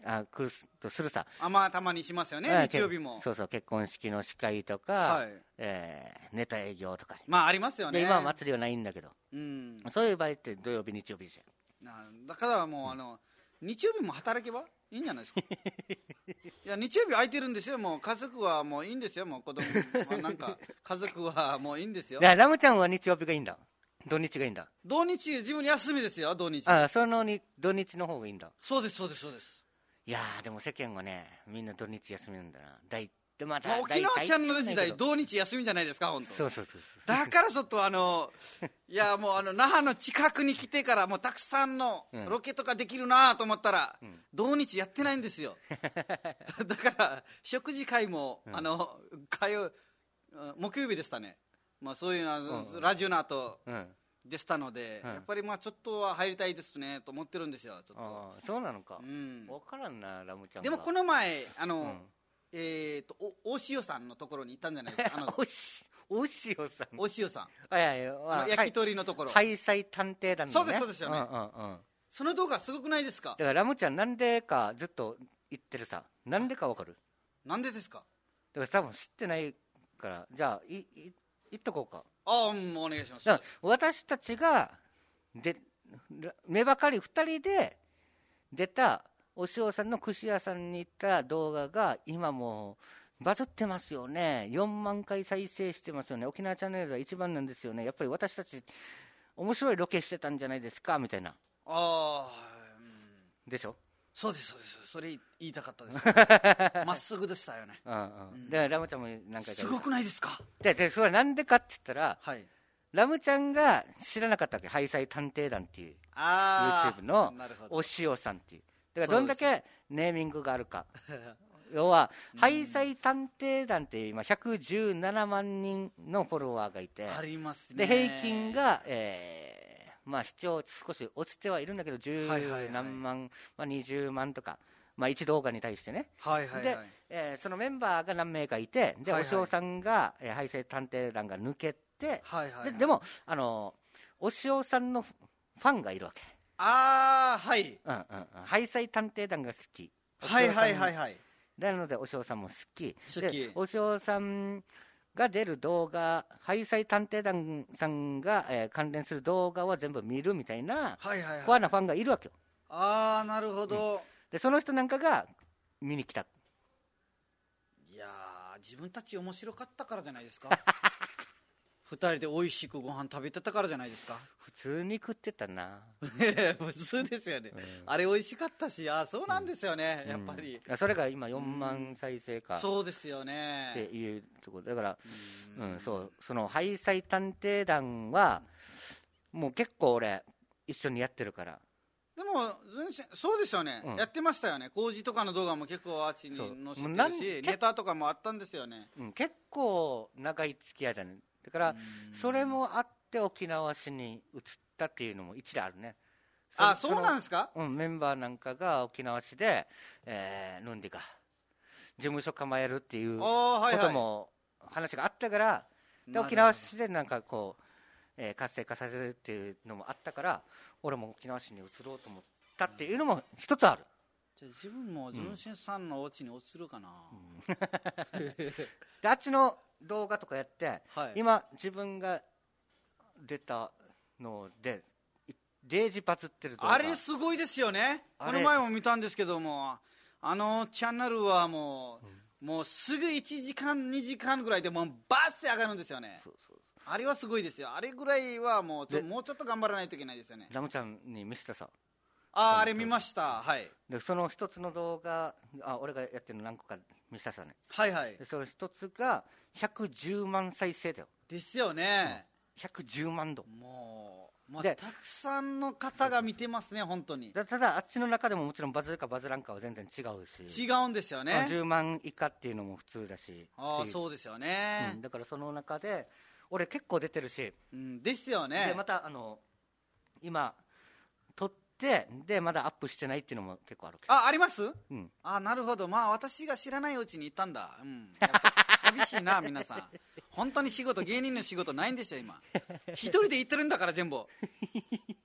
あ来るとするさ。 あ、まあたまにしますよね、 あ日曜日も。 そうそう、結婚式の司会とか、 はい、 えー、ネタ営業とか。 まあありますよね。 で今は祭りはないんだけど、 うん、 そういう場合って土曜日日曜日じゃん。だからもう、あの日曜日も働けばいいんじゃないですか。いや、日曜日空いてるんですよ。もう家族はもういいんですよ。もう子供はなんか家族はもういいんですよ。 だからラムちゃんは日曜日がいいんだ。土日がいいんだ。 土日自分休みですよ。土日。 あ、そのに土日の方がいいんだ。 そうですそうですそうです。 いやーでも世間はね、みんな土日休みなんだな。だいでまた、 まあ、沖縄チャンネル時代土日休みじゃないですか、本当。 そうそうそうそう。 だからちょっとあのいやもうあの那覇の近くに来てからもうたくさんのロケとかできるなと思ったら、うん、土日やってないんですよ。だから食事会も、うん、あの火曜木曜日でしたね。まあそういうのは、うんうん、ラジオの後、うんでしたので、うん、やっぱりまあちょっとは入りたいですねと思ってるんですよ。ちょっとあそうなのか、 うん、 分からんなラムちゃんが。 でもこの前あの、うん、えーとお大塩さんのところに行ったんじゃないですか。あのおし大塩さん大塩さんあいやいやあの焼き鳥のところ、 ハイサイ探偵団のね。 そうですそうですよね、 うんうんうん、 その動画すごくないですか。 だからラムちゃんなんでかずっと言ってるさ。なんでか分かる。 なんでですか。 だから多分知ってないからじゃあいい言っとこうか。 ああ、うん、お願いします。 だから私たちがで目ばかりふたりで出たお塩さんの串屋さんに行った動画が今もうバズってますよね。よんまんかい再生してますよね。沖縄チャンネルが一番なんですよね。やっぱり私たち面白いロケしてたんじゃないですかみたいな。ああ、 うん、でしょ。 そうですそうです。それ言いたかったですまっすぐでしたよね。 うんうん、でラムちゃんも何回かすごくないですか。 ででそれはなんでかって言ったら、 はい、 ラムちゃんが知らなかったわけ。ハイサイ探偵団っていう YouTube のお塩さんっていう。だからどんだけネーミングがあるか要はハイサイ探偵団って今ひゃくじゅうななまんにんのフォロワーがいて、 ありますね。 で平均が、えーまあ、視聴少し落ちてはいるんだけどじゅうなんまん、まあ、にじゅうまんとか、まあ、いち動画に対してね、 はいはいはい、 で、えー、そのメンバーが何名かいて、で、はいはい、お塩さんが、えー、ハイサイ探偵団が抜けて、はいはいはい、で, でもあのお塩さんのファンがいるわけ。 ああ、はい、 うんうんうん、ハイサイ探偵団が好き。 はいはいはいはい。 なのでお塩さんも好き。 好き。 でお塩さんが出る動画、ハイサイ探偵団さんが、えー、関連する動画は全部見るみたいな、はいはいはい、コアなファンがいるわけよ。 ああ、なるほど、うん、 でその人なんかが見に来た。 いやー、自分たち面白かったからじゃないですか。二人で美味しくご飯食べてたからじゃないですか。 普通に食ってたな。 普通ですよね、うん、あれ美味しかったし、あ、そうなんですよね、うん、やっぱり、 うん、それが今よんまん再生か、 うん、そうですよねっていうところだから、うん、うん、そうそのハイサイ探偵団はもう結構俺一緒にやってるから。 でもそうですよね、うん、やってましたよね。工事とかの動画も結構あっちに載せてるし、ネタとかもあったんですよね、 うん、結構長い付き合いだね。だからそれもあって沖縄市に移ったっていうのも一理あるね。 あ、そうなんですか。 うん、メンバーなんかが沖縄市で、えー、ヌンディが事務所構えるっていうことも話があったから、で沖縄市でなんかこう、えー、活性化させるっていうのもあったから、俺も沖縄市に移ろうと思ったっていうのも一つある。 じゃあ自分も純真さんのお家に移るかな、 うん、であっちの動画とかやって、はい、今自分が出たのでデージバズってる動画、 あれすごいですよね。この前も見たんですけども、あのチャンネルはもう、うん、もうすぐいちじかんにじかんぐらいでもうバーッて上がるんですよね。そうそうそう、あれはすごいですよ。あれぐらいはもうちょもうちょっと頑張らないといけないですよね。 ラムちゃんに見せたさ。 ああ、あれ見ました。はい。 でその一つの動画、あ、俺がやってるの何個か見せたさね。 はいはい。 でその一つがひゃくじゅうまん再生だよ。 ですよね、 うん、ひゃくじゅうまんど。 もう、まあ、たくさんの方が見てますね、本当に。 だただあっちの中でももちろんバズるかバズらんかは全然違うし。 違うんですよね。 じゅうまん以下っていうのも普通だし。 ああ、そうですよね、 うん、だからその中で俺結構出てるし、 うん、ですよね。 でまたあの今撮ってでまだアップしてないっていうのも結構ある。 あ、あります、 うん、 あ、なるほど。まあ私が知らないうちに行ったんだ、うん、寂しいな皆さん。本当に仕事、芸人の仕事ないんですよ今。一人で行ってるんだから全部。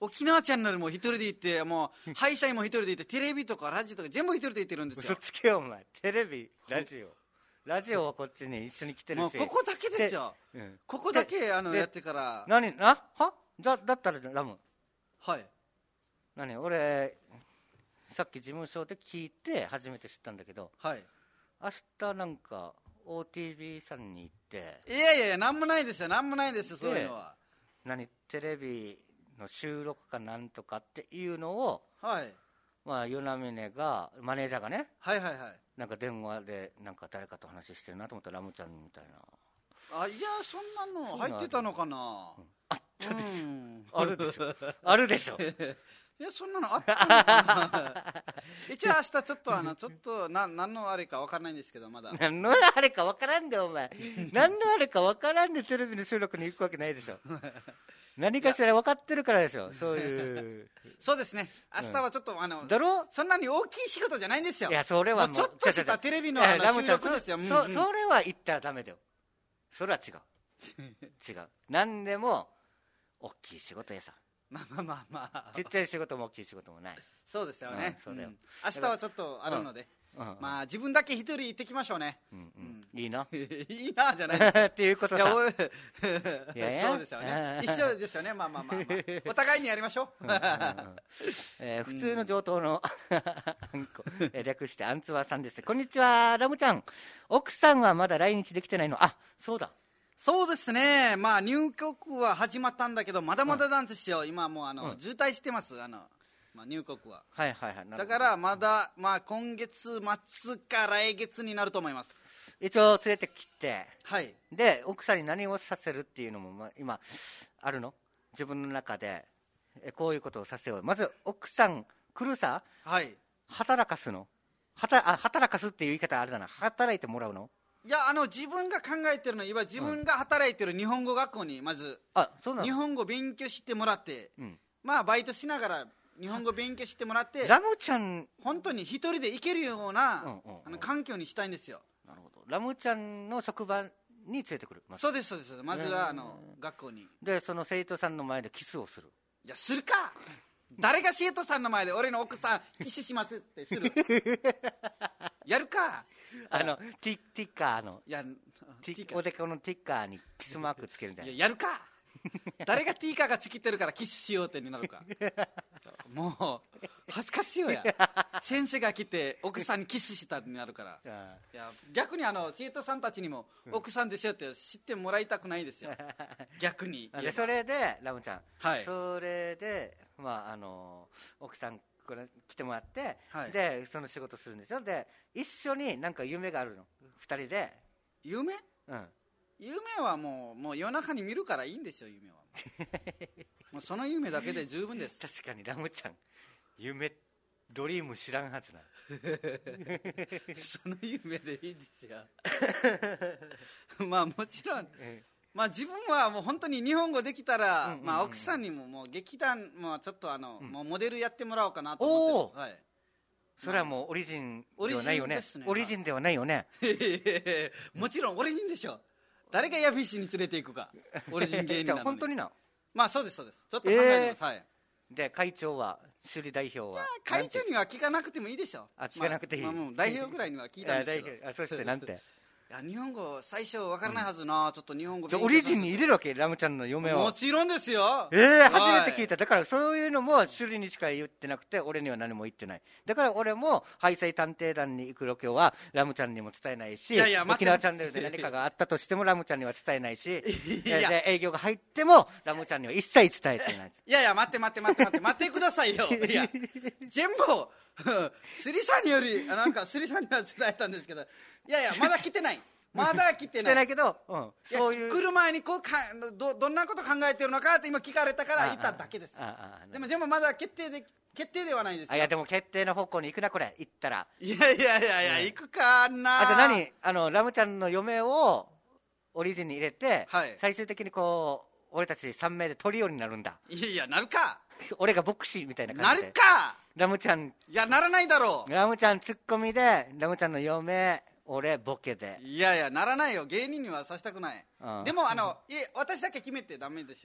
沖縄チャンネルも一人で行って、もうハイサイも一人で行って、テレビとかラジオとか全部一人で行ってるんですよ。 嘘つけよお前。テレビラジオラジオはこっちに一緒に来てるし、 もうここだけですよ、うん、ここだけあのやってから。 何なはだだったらラム、 はい、 何俺さっき事務所で聞いて初めて知ったんだけど、 はい、 明日なんか オーティービー さんに行って、 いやいやいや、なんもないですよ、なんもないですよ、そういうのは。 何テレビの収録かなんとかっていうのを、 はい、 まあ与那嶺がマネージャーがね、 はいはいはい、 なんか電話でなんか誰かと話してるなと思ったらラムちゃんみたいな。 あ、いや、そんなの入ってたのかな。 うん、あったでしょ、うん、 あるでしょあるでしょいや、そんなのあったのかな一応明日ちょっとあのちょっとな何のあれか分からないんですけど、まだ何のあれか分からんでお前何のあれか分からんでテレビの収録に行くわけないでしょ何かしら分かってるからでしょ、そういうそうですね、明日はちょっと、うん、あのだろ、 そんなに大きい仕事じゃないんですよ。 いや、それはもうちょっとしたテレビの、あの収録ですよ。 そ, そ, それは言ったらダメだよ、それは違う違う、何でも大きい仕事やさ。 まあまあまあまあ、 ちっちゃい仕事も大きい仕事もない。 そうですよね、 うん、そうだよ、 うん、明日はちょっとあるので、うんうん、まあ自分だけ一人行ってきましょうね、うんうんうん、いいないいなじゃないですっていうことさ、 いやいやそうですよね、一緒ですよね、まあまあまあ、まあ、お互いにやりましょう、うんうんうん、 えー、普通の上等の略してアンツワさんです。こんにちはラムちゃん、奥さんはまだ来日できてないの。あ、そうだ、 そうですね、まあ入国は始まったんだけどまだまだなんですよ、うん、今もうあの、うん、渋滞してます、あの、まあ、入国は、 はいはいはい、 だからまだ、まあ、今月末か来月になると思います。 一応連れてきて、 はい、 で奥さんに何をさせるっていうのも、まあ、今あるの、自分の中でえこういうことをさせよう。まず奥さん来るさ、 はい、 働かすの、はたあ働かすっていう言い方あれだな、働いてもらうの。 いや、あの自分が考えてるのは自分が働いてる日本語学校にまず、 あ、そうなの、 日本語勉強してもらって、うん、まあバイトしながら日本語勉強してもらって、 ラムちゃん本当に一人で行けるような、うんうんうん、あの環境にしたいんですよ。 なるほど、ラムちゃんの職場に連れてくる、ま、 そうですそうです、まずはあの学校に、 でその生徒さんの前でキスをする。 いや、するか誰が生徒さんの前で俺の奥さんキスしますってするやるか、 あのティティッカーの、 いやティおでこのティッカーにキスマークつけるんじゃない。 いや、やるか誰がティーカーがちぎってるからキスしようってになるかもう恥ずかしいよや先生が来て奥さんにキスしたってなるからいや、逆にあの生徒さんたちにも奥さんですよって知ってもらいたくないですよ逆に。 いや、それでラムちゃん、 はい、 それで、まあ、あの奥さんこれ来てもらって、はい、でその仕事するんですよ。で一緒になんか夢があるの、ふたりで。 夢？ うん、 夢はもう、もう夜中に見るからいいんですよ、夢はもうその夢だけで十分です確かにラムちゃん夢ドリーム知らんはずなその夢でいいですよまあもちろん、まあ、自分はもう本当に日本語できたら、うんうんうん、まあ、奥さんにももう劇団もちょっとあの、うん、もうモデルやってもらおうかなと思ってます、はい、 それはもうオリジンではないよね。オリジンではないよねもちろんオリジンでしょ。誰がヤフィシに連れていくかオリジン芸人なのに本当にな。 まあそうですそうです、ちょっと考えてます、えー、はい。 で会長は首里代表は会長には聞かなくてもいいでしょ。 あ、聞かなくていい、 まあまあ、もう代表ぐらいには聞いたんですけどあ、そしてなんていや、日本語最初分からないはずな、うん、ちょっと日本語じゃオリジンに入れるわけ、ラムちゃんの嫁を。 もちろんですよ。 ええー、初めて聞いた。だからそういうのも首里にしか言ってなくて、俺には何も言ってない。だから俺もハイサイ探偵団に行くロケはラムちゃんにも伝えないし、いやいや沖縄チャンネルで何かがあったとしてもラムちゃんには伝えないしいやで営業が入ってもラムちゃんには一切伝えてない。 いやいや、待って待って待って待って待ってくださいよいや全部スリさんによりなんかスリさんには伝えたんですけど、いやいやまだ来てないまだ来てない。 来てないけど、うん、 そういう来る前にこうか ど, どんなこと考えてるのかって今聞かれたから言っただけです。ああああでもでもまだ決定で決定ではないですよ。 あ、いやでも決定の方向に行くなこれ行ったら。 いやいやいやいや、うん、行くかな。 あ、じゃあ何あのラムちゃんの嫁をオリジンに入れて、はい、最終的にこう俺たちさん名でトリオになるんだ。 いやいや、なるか俺がボクシーみたいな感じでなるか。 ラムちゃん、 いやならないだろう。 ラムちゃんツッコミでラムちゃんの嫁俺ボケで。 いやいや、ならないよ、芸人にはさせたくない、うん、でもあのいえ私だけ決めてダメですよ。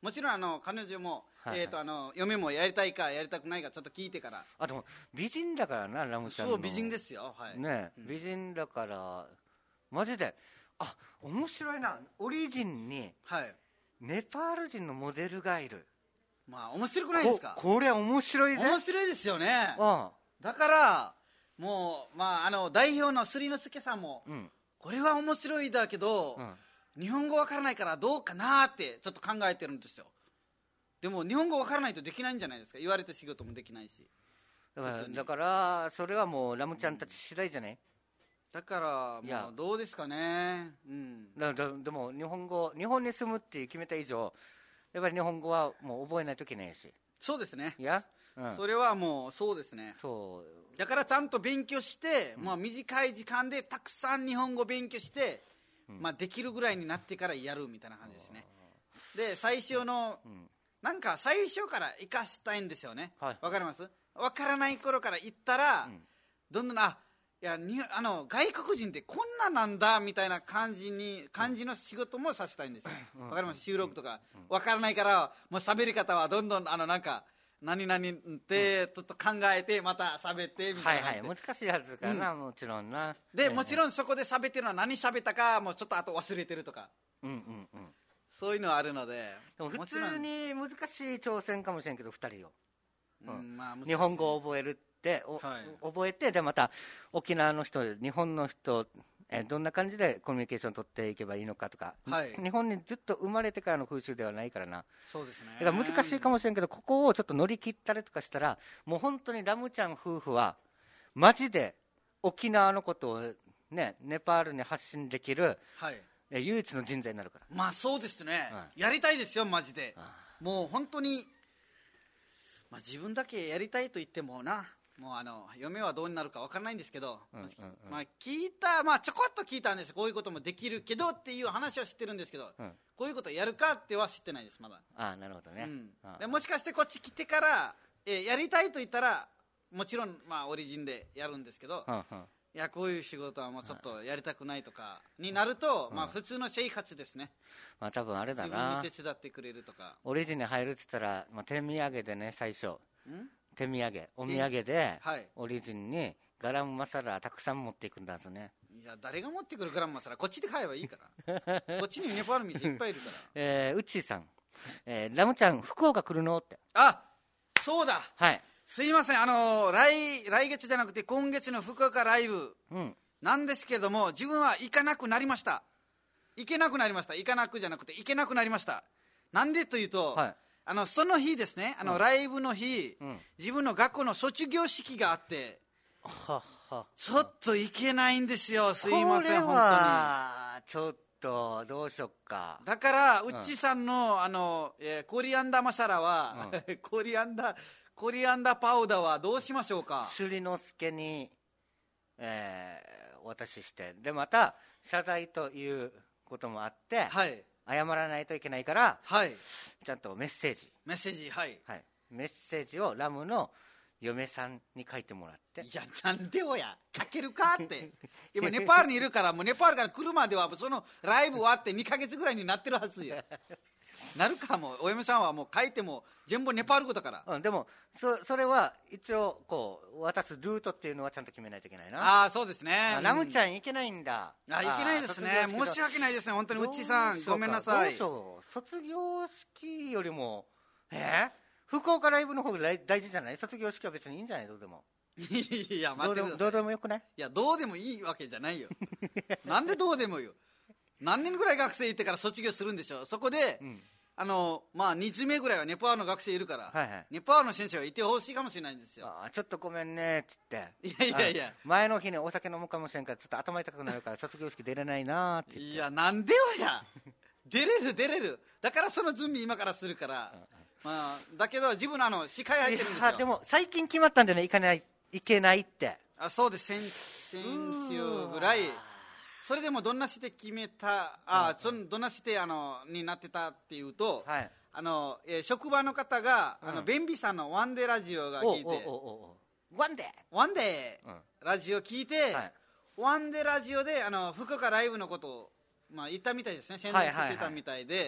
もちろんあの彼女も、 はいはい、 えー、とあの嫁もやりたいかやりたくないかちょっと聞いてから。 あでも美人だからなラムちゃんの。 そう美人ですよ、はいね、 うん、 美人だからマジであ面白いな。オリジンにネパール人のモデルがいる。 まあ面白くないですか。 ここれ面白いぜ。 面白いですよね。 うん、 だからもう、まあ、あの代表のすりのすけさんも、 うん、 これは面白いだけど、うん、日本語わからないからどうかなってちょっと考えてるんですよ。でも日本語わからないとできないんじゃないですか。言われた仕事もできないし。 だからだからそれはもうラムちゃんたち次第じゃね、 だからもうどうですかね、うん、 だだでも日本語日本に住むって決めた以上やっぱり日本語はもう覚えないといけないし。 そうですね。 いや、うん、 それはもうそうですね。 そうだからちゃんと勉強して、うん、まあ、短い時間でたくさん日本語勉強して、うん、まあ、できるぐらいになってからやるみたいな感じですね。で最初の、うん、なんか最初から生かしたいんですよね。わ、はい、かります。分からない頃から言ったら、うん、どんどんあいやにあの外国人ってこんななんだみたいな感じに感じの仕事もさせたいんですよ。わ、うん、かります。収録とか、うん、分からないからもう喋り方はどんどんあのなんか何々ってちょっと考えてまた喋ってみたいな、 はいはい、難しいやつかな、うん、もちろんな。 でもちろんそこで喋ってるのは何喋ったかもうちょっとあと忘れてるとか、 うんうんうん、 そういうのはあるので。 でも普通に難しい挑戦かもしれんけどふたりよ、 うんまあ、 日本語を覚えるって、はい、覚えてでまた沖縄の人日本の人えどんな感じでコミュニケーションを取っていけばいいのかとか、はい、日本にずっと生まれてからの風習ではないからな。 そうですね。 だから難しいかもしれんけどここをちょっと乗り切ったりとかしたらもう本当にラムちゃん夫婦はマジで沖縄のことをねネパールに発信できる、はい、唯一の人材になるから。 まあそうですね、はい、やりたいですよマジで。もう本当に、まあ、自分だけやりたいと言ってもなもうあの嫁はどうになるか分からないんですけど、うんうんうん、まあ、聞いた、まあ、ちょこっと聞いたんです。こういうこともできるけどっていう話は知ってるんですけど、うん、こういうことやるかっては知ってないですまだ。 ああなるほどね、 うん、でもしかしてこっち来てから、えー、やりたいと言ったらもちろん、まあ、オリジンでやるんですけど、うんうん、いやこういう仕事はもうちょっとやりたくないとかになると、うん、まあ、普通の生活ですね。 まあ、多分あれだな自分に手伝ってくれるとか。 オリジンに入るって言ったら、まあ、手土産でね最初ん手土産お土産で、はい、オリジンにガラムマサラたくさん持っていくんだぞね。 いや誰が持ってくるガラムマサラこっちで買えばいいからこっちにネパール店いっぱいいるからえー、うっちーさん、えー、ラムちゃん福岡来るのって。 あそうだ、 はい、 すいませんあのー、来, 来月じゃなくて今月の福岡ライブなんですけども、うん、自分は行かなくなりました。行けなくなりました。行かなくじゃなくて行けなくなりました。なんでというと、はい、あのその日ですねあの、うん、ライブの日、うん、自分の学校の卒業式があってははちょっと行けないんですよ。すいませんこれはちょっとどうしよっか。 だからうっちさんの、あの、えー、コリアンダーマサラは、うん、コリアンダーコリアンダーパウダーはどうしましょうか。 朱里之助に、えー、お渡ししてでまた謝罪ということもあって、はい、謝らないといけないから、はい、ちゃんとメッセージメッセージ、はいはい、メッセージをラムの嫁さんに書いてもらって。 いやなんでよや書けるかって今ネパールにいるからもうネパールから来るまではそのライブ終わってにかげつぐらいになってるはずよなるかもうお嫁さんはもう書いても全部ネパール語だから、 うん、でも そ, それは一応こう渡すルートっていうのはちゃんと決めないといけないな。 ああそうですね。 ラムちゃん行けないんだ。 あ行けないですね。申し訳ないですね本当にうっちさんごめんなさい。 どうしよう卒業式よりもえー、福岡ライブの方が大事じゃない。卒業式は別にいいんじゃない。どうでもいや待ってください。 どうでもよくない。 いやどうでもいいわけじゃないよなんでどうでもよ。何年ぐらい学生行ってから卒業するんでしょう。そこで、うんあのまあ、にじゅうめいぐらいはネパールの学生いるから、はいはい、ネパールの先生はいてほしいかもしれないんですよ。 あちょっとごめんねっつっていやいやいや前の日にお酒飲むかもしれんからちょっと頭痛くなるから卒業式出れないなって言って。 いやなんでよや出れる出れるだからその準備今からするから、まあ、だけど自分のあの司会入ってるんですよ。 でも最近決まったんだよね行かない行けないって。 あそうです 先, 先週ぐらい。それでもどんなして決めたあ、うん、そのどんなしてあのになってたっていうと、はい、あのえー、職場の方が、うん、あのベンビさんのワンデーラジオが聞いておおおおワンデーワンデー、うん、ラジオ聞いて、はい、ワンデーラジオであの福岡ライブのことを、まあ、言ったみたいですね宣伝してたみたいで、はいはいはいはい、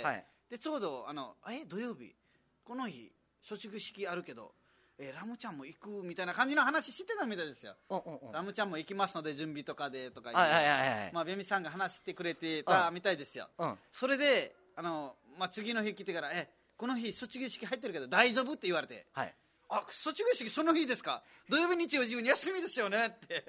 でちょうどあのえ土曜日この日卒業式あるけど、えーラムちゃんも行くみたいな感じの話してたみたいですよ。 うんうんうんラムちゃんも行きますので準備とかでとかはいはいはいはいまあベミさんが話してくれてたみたいですよ。 うんそれであの、まあ、次の日来てからえこの日卒業式入ってるけど大丈夫って言われて、 はいあ卒業式その日ですか、土曜日日曜自分休みですよねって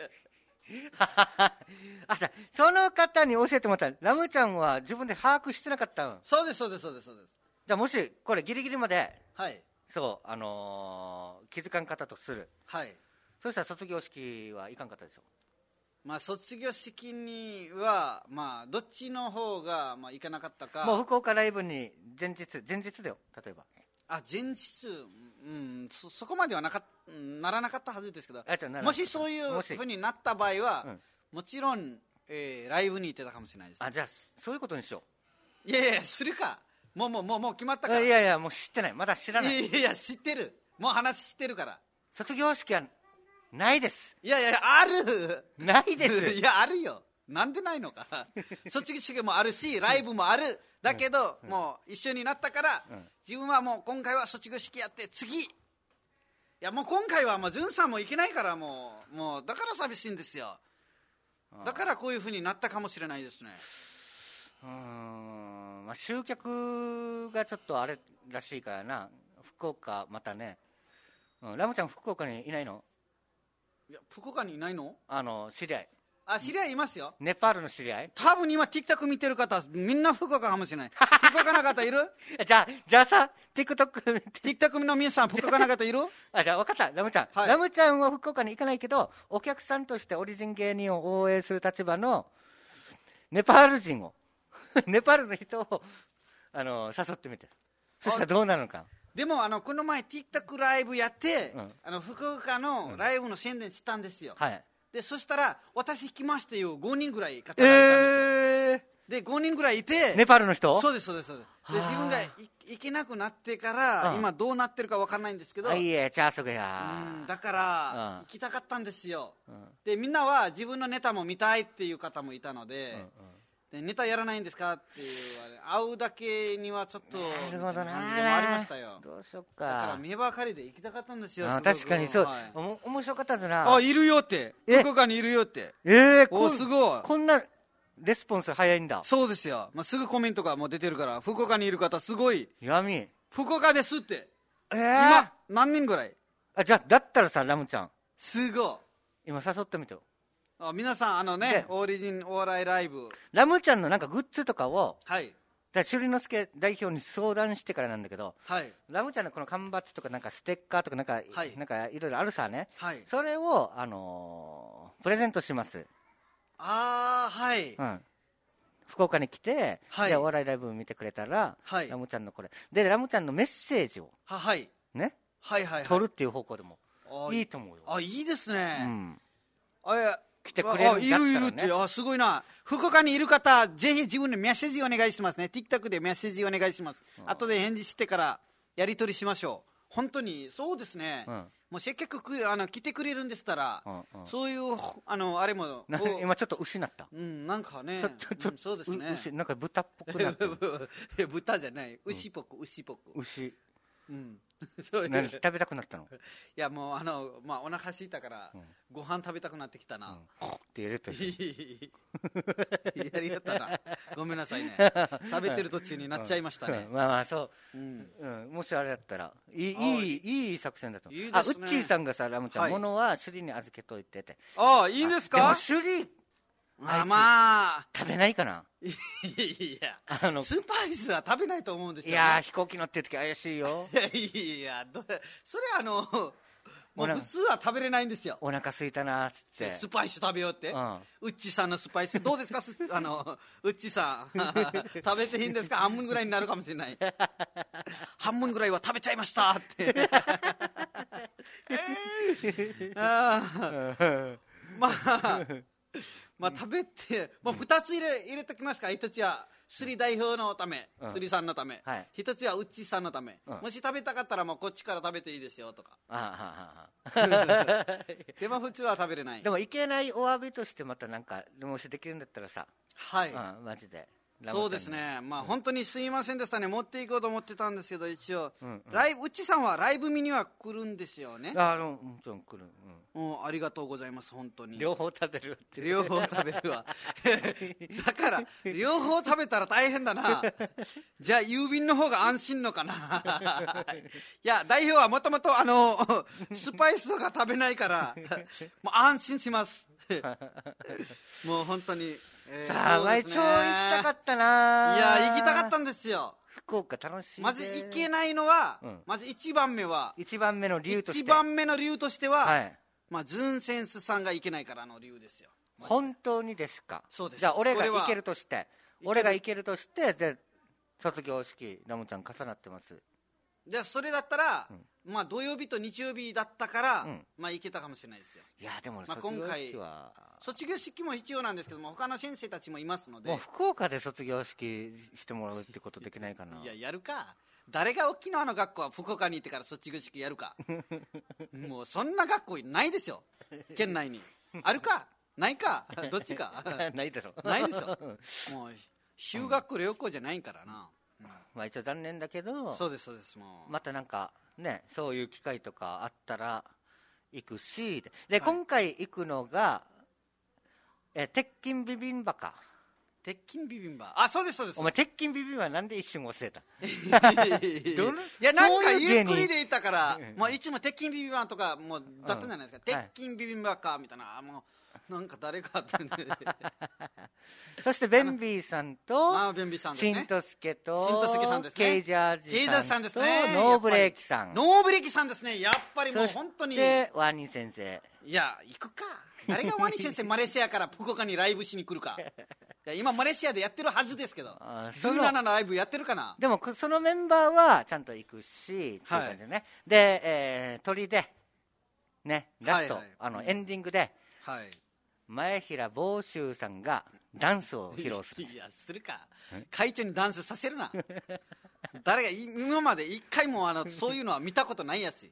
あ、じゃあその方に教えてもらったラムちゃんは自分で把握してなかったん。 そうですそうですそうですそうです。 じゃあもしこれギリギリまではいそうあのー気づかんかったとする。 はい。 そしたら卒業式はいかんかったでしょ。 まあ卒業式にはまあどっちの方がまあ行かなかったか。 もう福岡ライブに前日前日だよ例えば。 あ前日、うん、そ, そこまではなかうんならなかったはずですけど、 あじゃあならなかったもしそういうもしふうになった場合は、 うんもちろん、えーライブに行ってたかもしれないです。 あじゃあそういうことにしよいやいやするか、もうもうもうもう決まったう。 から。 いやいやもう知ってないまだ知らない。 いやいや知ってる、もう話知ってるから。 卒業式はないです。 いやいやあるないですいやあるよ、なんでないのか卒業式もあるしライブもある、だけど、もう一緒になったから、 ん自分はもう今回は卒業式やって次、いやもう今回はもう潤さんも行けないから、もうもうだから寂しいんですよ。だからこういうふうになったかもしれないですね。 うーん、まあ、集客がちょっとあれらしいからな福岡またね、うん、ラムちゃん福岡にいないの？ いや福岡にいないの？ あの知り合いあ知り合いいますよ。 ネパールの知り合い。 多分今 TikTok 見てる方みんな福岡かもしれない福岡の方いるじゃあじゃあさ TikTok TikTok の皆さん福岡の方いるあじゃあ分かったラムちゃん、 はい、 ラムちゃんは福岡に行かないけどお客さんとしてオリジン芸人を応援する立場のネパール人をネパールの人をあの誘ってみて、そしたらどうなるのか。 でもあのこの前 TikTok ライブやって、 うんあの福岡のライブの宣伝したんですよ、 はい。 でそしたら私行きましたよごにんぐらい方がいたんですよ、 えー、 でごにんぐらいいてネパールの人？ そうですそうですそうですではあ自分がい行けなくなってから、 うん今どうなってるか分かんないんですけど、 あいいえじゃあそこやうんだから、 うん行きたかったんですよ、 うんでみんなは自分のネタも見たいっていう方もいたので、 うんうんでネタやらないんですかっていう会うだけにはちょっとなるほどなみたい感じでもありましたよ。 どうしよっだからか。 見ばかりで行きたかったんですよ。 あすごく確かにそう、 はいおも面白かったですな。 あいるよってえ福岡にいるよってえー、 おこんすごいこんなレスポンス早いんだ。 そうですよ、まあ、すぐコメントがもう出てるから福岡にいる方すごい闇福岡ですってえー、 今何人ぐらいあじゃあだったらさラムちゃんすごい今誘ってみてよ。 あ皆さんあのねでオーリジンお笑いライブラムちゃんのなんかグッズとかをはいだ朱里之助代表に相談してからなんだけど、 はいラムちゃんのこの缶バッジとかなんかステッカーとかなんか、 はいなんかいろいろあるさね、 はいそれを、あのープレゼントします、 ああはいうん、福岡に来て、 はいでお笑いライブ見てくれたら、 はいラムちゃんのこれでラムちゃんのメッセージをははいねはいはいはい取るっていう方向でもあいいと思うよ、 あいいですうね、 ん、 あいや来てくれるんだったらねあいるいるってあすごいな。福岡にいる方ぜひ自分でメッセージお願いしますね。 TikTok でメッセージお願いします、 うん後で返事してからやり取りしましょう。本当にそうですね、 うんもうせっかくくあの来てくれるんでしたら、 うんうんそういうあのあれもなこう今ちょっと失った、 うんなんかねちょちょちょ、 うんそうですねう牛なんか豚っぽくなってるいや豚じゃない牛っぽく牛っぽく、 牛うんそういうい何食べたくなったの、 やもうあの、まあ、お腹空いたから、 うんご飯食べたくなってきたな、 うん、って入れといてやりやったな。ごめんなさいね。喋ってる途中になっちゃいましたねうん。まあまあそう、 うんうん、もしあれだったらいいあいいいい作戦だと思う。 いいですねあウッチーさんがさラムちゃん、 はい物は首里に預けといてて。 ああ、いいんですか？ あでも首里あまあ、 食べないかな。 いや、 あのスパイスは食べないと思うんですよ、 いね。 やー飛行機乗ってる時怪しいよ。 いやいや、どそれあの、もうおな普通は食べれないんですよ。 お腹空いたなーっつって。 スパイス食べようって、 うんうっちさんのスパイスどうですか？すあのうっちさん食べていいんですか？半分ぐらいになるかもしれない半分ぐらいは食べちゃいましたってあーまあまあ食べてもうふたつ入れ入れときますか。ひとつはスリ代表のため、 うんスリさんのため、 はいひとつはうっちさんのため、 うんもし食べたかったらもうこっちから食べていいですよとかああああでも普通は食べれない。 でもいけないお詫びとしてまたなんかもしできるんだったらさ、 はい、 うん、マジでそうですね、まあ、うん、本当にすいませんでしたね、持っていこうと思ってたんですけど、一応、うんうん、ライブ、うちさんはライブ見には来るんですよね。 あのもちろん来る、 うん、ありがとうございます、本当に。 両方食べるって両方食べるわだから両方食べたら大変だなじゃあ郵便の方が安心のかないや、代表はもともとあのスパイスとか食べないからもう安心しますもう本当に、 えー、さあ、前町行きたかったな。 いや、行きたかったんですよ。 福岡楽しい。 まず行けないのは、うん、まず一番目は一番目の理由として一番目の理由としては、はい、まあ、ズンセンスさんが行けないからの理由ですよ。 本当にですか。 そうです。 じゃあ俺が行けるとして俺が行けるとしてで卒業式ラムちゃん重なってます。 じゃあそれだったら、うん、まあ土曜日と日曜日だったから、うん、まあ行けたかもしれないですよ。 いやでも、 まあ、 卒業式は卒業式も必要なんですけども、他の先生たちもいますので。 もう福岡で卒業式してもらうってことできないかな。 いや、やるか。誰が沖縄の学校は福岡に行ってから卒業式やるかもうそんな学校ないですよ、県内に。あるかないかどっちかないだろないですよもう修学旅行じゃないからな、 うんうん、まあ一応残念だけど、 そうですそうです、もうまたなんかね、そういう機会とかあったら行くし、で、はい、今回行くのがえ鉄筋ビビンバか。 鉄筋ビビンバ、あ、そうですそうです。 お前鉄筋ビビンバなんで一瞬忘れたいや、なんかゆっくりでいたからもういつも鉄筋ビビンバとかもうだったじゃないですか、うん、鉄筋ビビンバかみたいな、もうなんか誰かってそしてベンビーさんとあベンビーさんですね、 しんとすけとしんとすけさんですね、 ケイジャージケイジャージさんですね、 ノーブレーキさんノーブレーキさんですね、やっぱりもう本当に。 そしてワニ先生。 いや、行くか、誰がワニ先生マレーシアから福岡にライブしに来るかいや、今マレーシアでやってるはずですけど、じゅうななのライブやってるかな。 でもそのメンバーはちゃんと行くしっていう感じでね、はい、で、えー、鳥でね、ラスト、はいはい、あのエンディングで、はい、前平房州さんがダンスを披露する。 いや、するか、会長にダンスさせるな誰が今まで一回もあのそういうのは見たことないやつ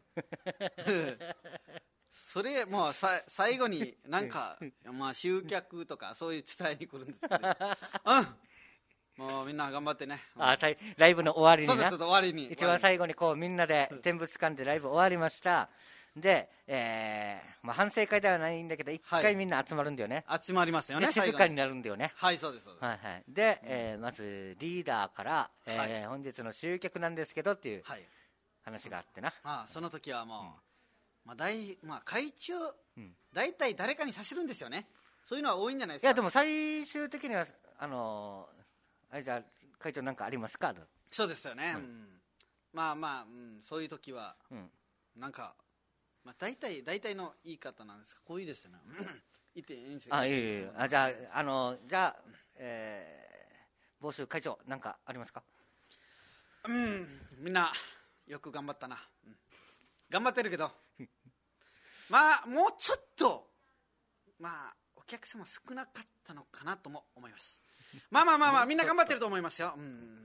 それもうさ最後になんか、まあ、集客とかそういう伝えに来るんですけどうん、もうみんな頑張ってね。 あ、ライブの終わりにな、 そうです、終わりに一番最後にこうみんなで天物館でライブ終わりましたで、えーまあ、反省会ではないんだけど一回みんな集まるんだよね、 はい、集まりますよね、 静かになるんだよね。 はい、そうです、そうです、 はいはい、で、えー、まずリーダーから、えーはい、本日の集客なんですけどっていう話があってな、 はい、あその時はもう、うんまあ大まあ、会長、うん、大体誰かにさせるんですよね。そういうのは多いんじゃないですか。 いやでも最終的にはあのー、あれじゃあ会長なんかありますか。 そうですよね、うんうん、まあまあ、うん、そういう時は、うん、なんか、まあ、大体大体の言い方なんですがこういうですよね言っていいんですか。 あ、いいいいあじゃあ、あのー、じゃあ、えー、房州会長なんかありますか。 うんみんなよく頑張ったな、うん、頑張ってるけどまあもうちょっとまあお客様少なかったのかなとも思いますまあまあまあまあみんな頑張ってると思いますよ、うん、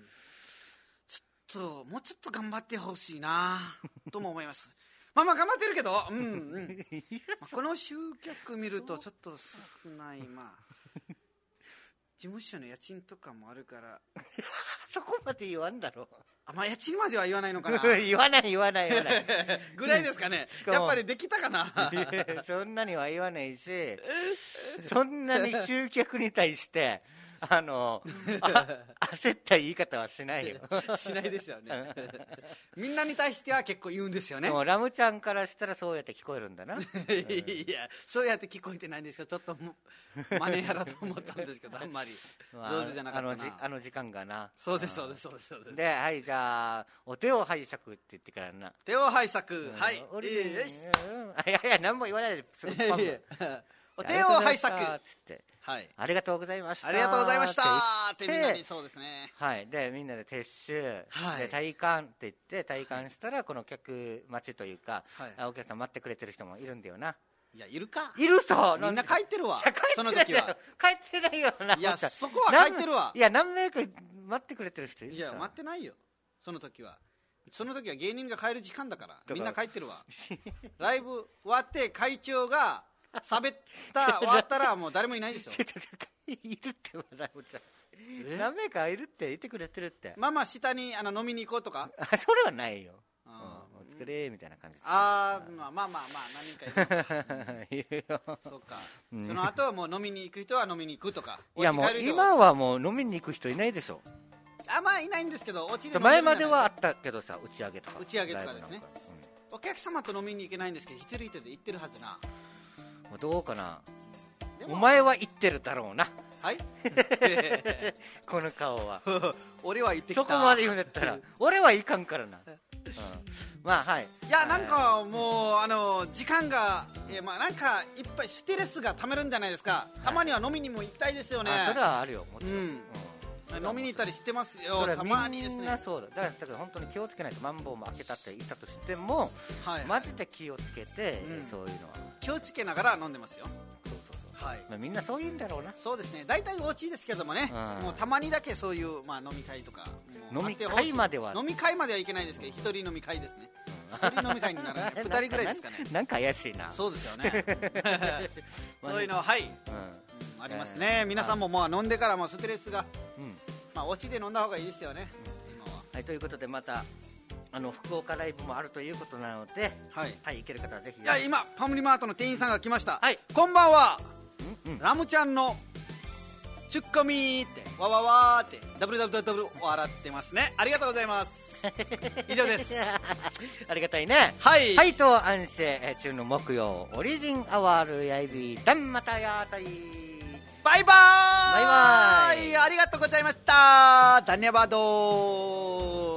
ちょっともうちょっと頑張ってほしいなとも思いますまあまあ頑張ってるけど、うんうん、まあ、この集客見るとちょっと少ないまあ事務所の家賃とかもあるからそこまで言わんだろう。 あ、まあ、家賃までは言わないのかな言わない言わない言わないぐらいですかねやっぱりできたかなそんなには言わないしそんなに集客に対してあのあ焦った言い方はしないよしないですよねみんなに対しては結構言うんですよね。 でもラムちゃんからしたらそうやって聞こえるんだな、うん、 いやそうやって聞こえてないんですよ。ちょっとマネやらと思ったんですけどあんまり上手じゃなかったな、 まあ、あのじあの時間がな。 そうですそうですそうですそうです。 で、はいじゃあお手を拝借って言ってからな。 手を拝借、うん、はい、 えー、よし、うん、いやいや何も言わないですぐパンお手を拝借ってはい、ありがとうございましたありがとうございましたってみんなにそうですね、 はい、でみんなで撤収、はい、で体感って言って体感したらこの客待ちというか、はい、お客さん待ってくれてる人もいるんだよな。 いやいるかいるさみんな帰ってるわその時は帰ってないよな。 いやそこは帰ってるわ。 いや何名か待ってくれてる人いるさ。 いや待ってないよその時は。その時は芸人が帰る時間だからみんな帰ってるわライブ終わって会長が喋った終わったらもう誰もいないでしょ。 いるってラムちゃん何名かいるって言ってくれてるって。 まあまあ下にあの飲みに行こうとかそれはないよ。お疲れみたいな感じ。 ああまあまあまあまあ何人かいるいるよ。 そうか、うん、その後はもう飲みに行く人は飲みに行くとか。 いやもう今はもう飲みに行く人いないでしょ。 あまあいないんですけど、お家で前まではあったけどさ、打ち上げとか打ち上げとかですね、うん、お客様と飲みに行けないんですけど一人一人で行ってるはずな。 どうかな、お前は行ってるだろうな。 はいこの顔は俺は行ってきた。 そこまで言うんだったら俺はいかんからな、うん、まあはい。 いやなんかもうあの時間が、えー、まあなんかいっぱいストレスがためるんじゃないですか。たまには飲みにも行きたいですよね。 それはあるよもちろん、うんうん、飲みに行ったりしてますよ。たまにですね。 みんなそうだ。だからだから本当に気をつけないと。マンボウも開けたって言ったとしても、はい、マジで気をつけて、うん、そういうのは気をつけながら飲んでますよ。 そうそうそう、はい、 まあ、 みんなそういうんだろうな。 そうですね。大体お家ですけどもね、うん、もうたまにだけそういう、まあ、飲み会とか飲み会までは飲み会まではいけないですけど、一人飲み会ですね。一人飲み会になるふたりぐらいですかね。 なんか怪しいな。 そうですよねそういうのはい、うん、ありますね。皆さんももう飲んでからもストレスが、うんまあ、お家で飲んだ方がいいですよね、うん、今は。 はい、ということでまたあの福岡ライブもあるということなので、はい、はい、行ける方はぜひ。 いや今ファミリーマートの店員さんが来ました、はい、こんばんは、うんうん、ラムちゃんのチュッコミーってわわわーってダブルダブルダブル笑ってますね。ありがとうございます以上ですありがたいね。 はいはい、と安静中の木曜オリジンアワールやいびダンまたやさい。 バイバーイ。バイバイ。ありがとうございました。ダニャバドー。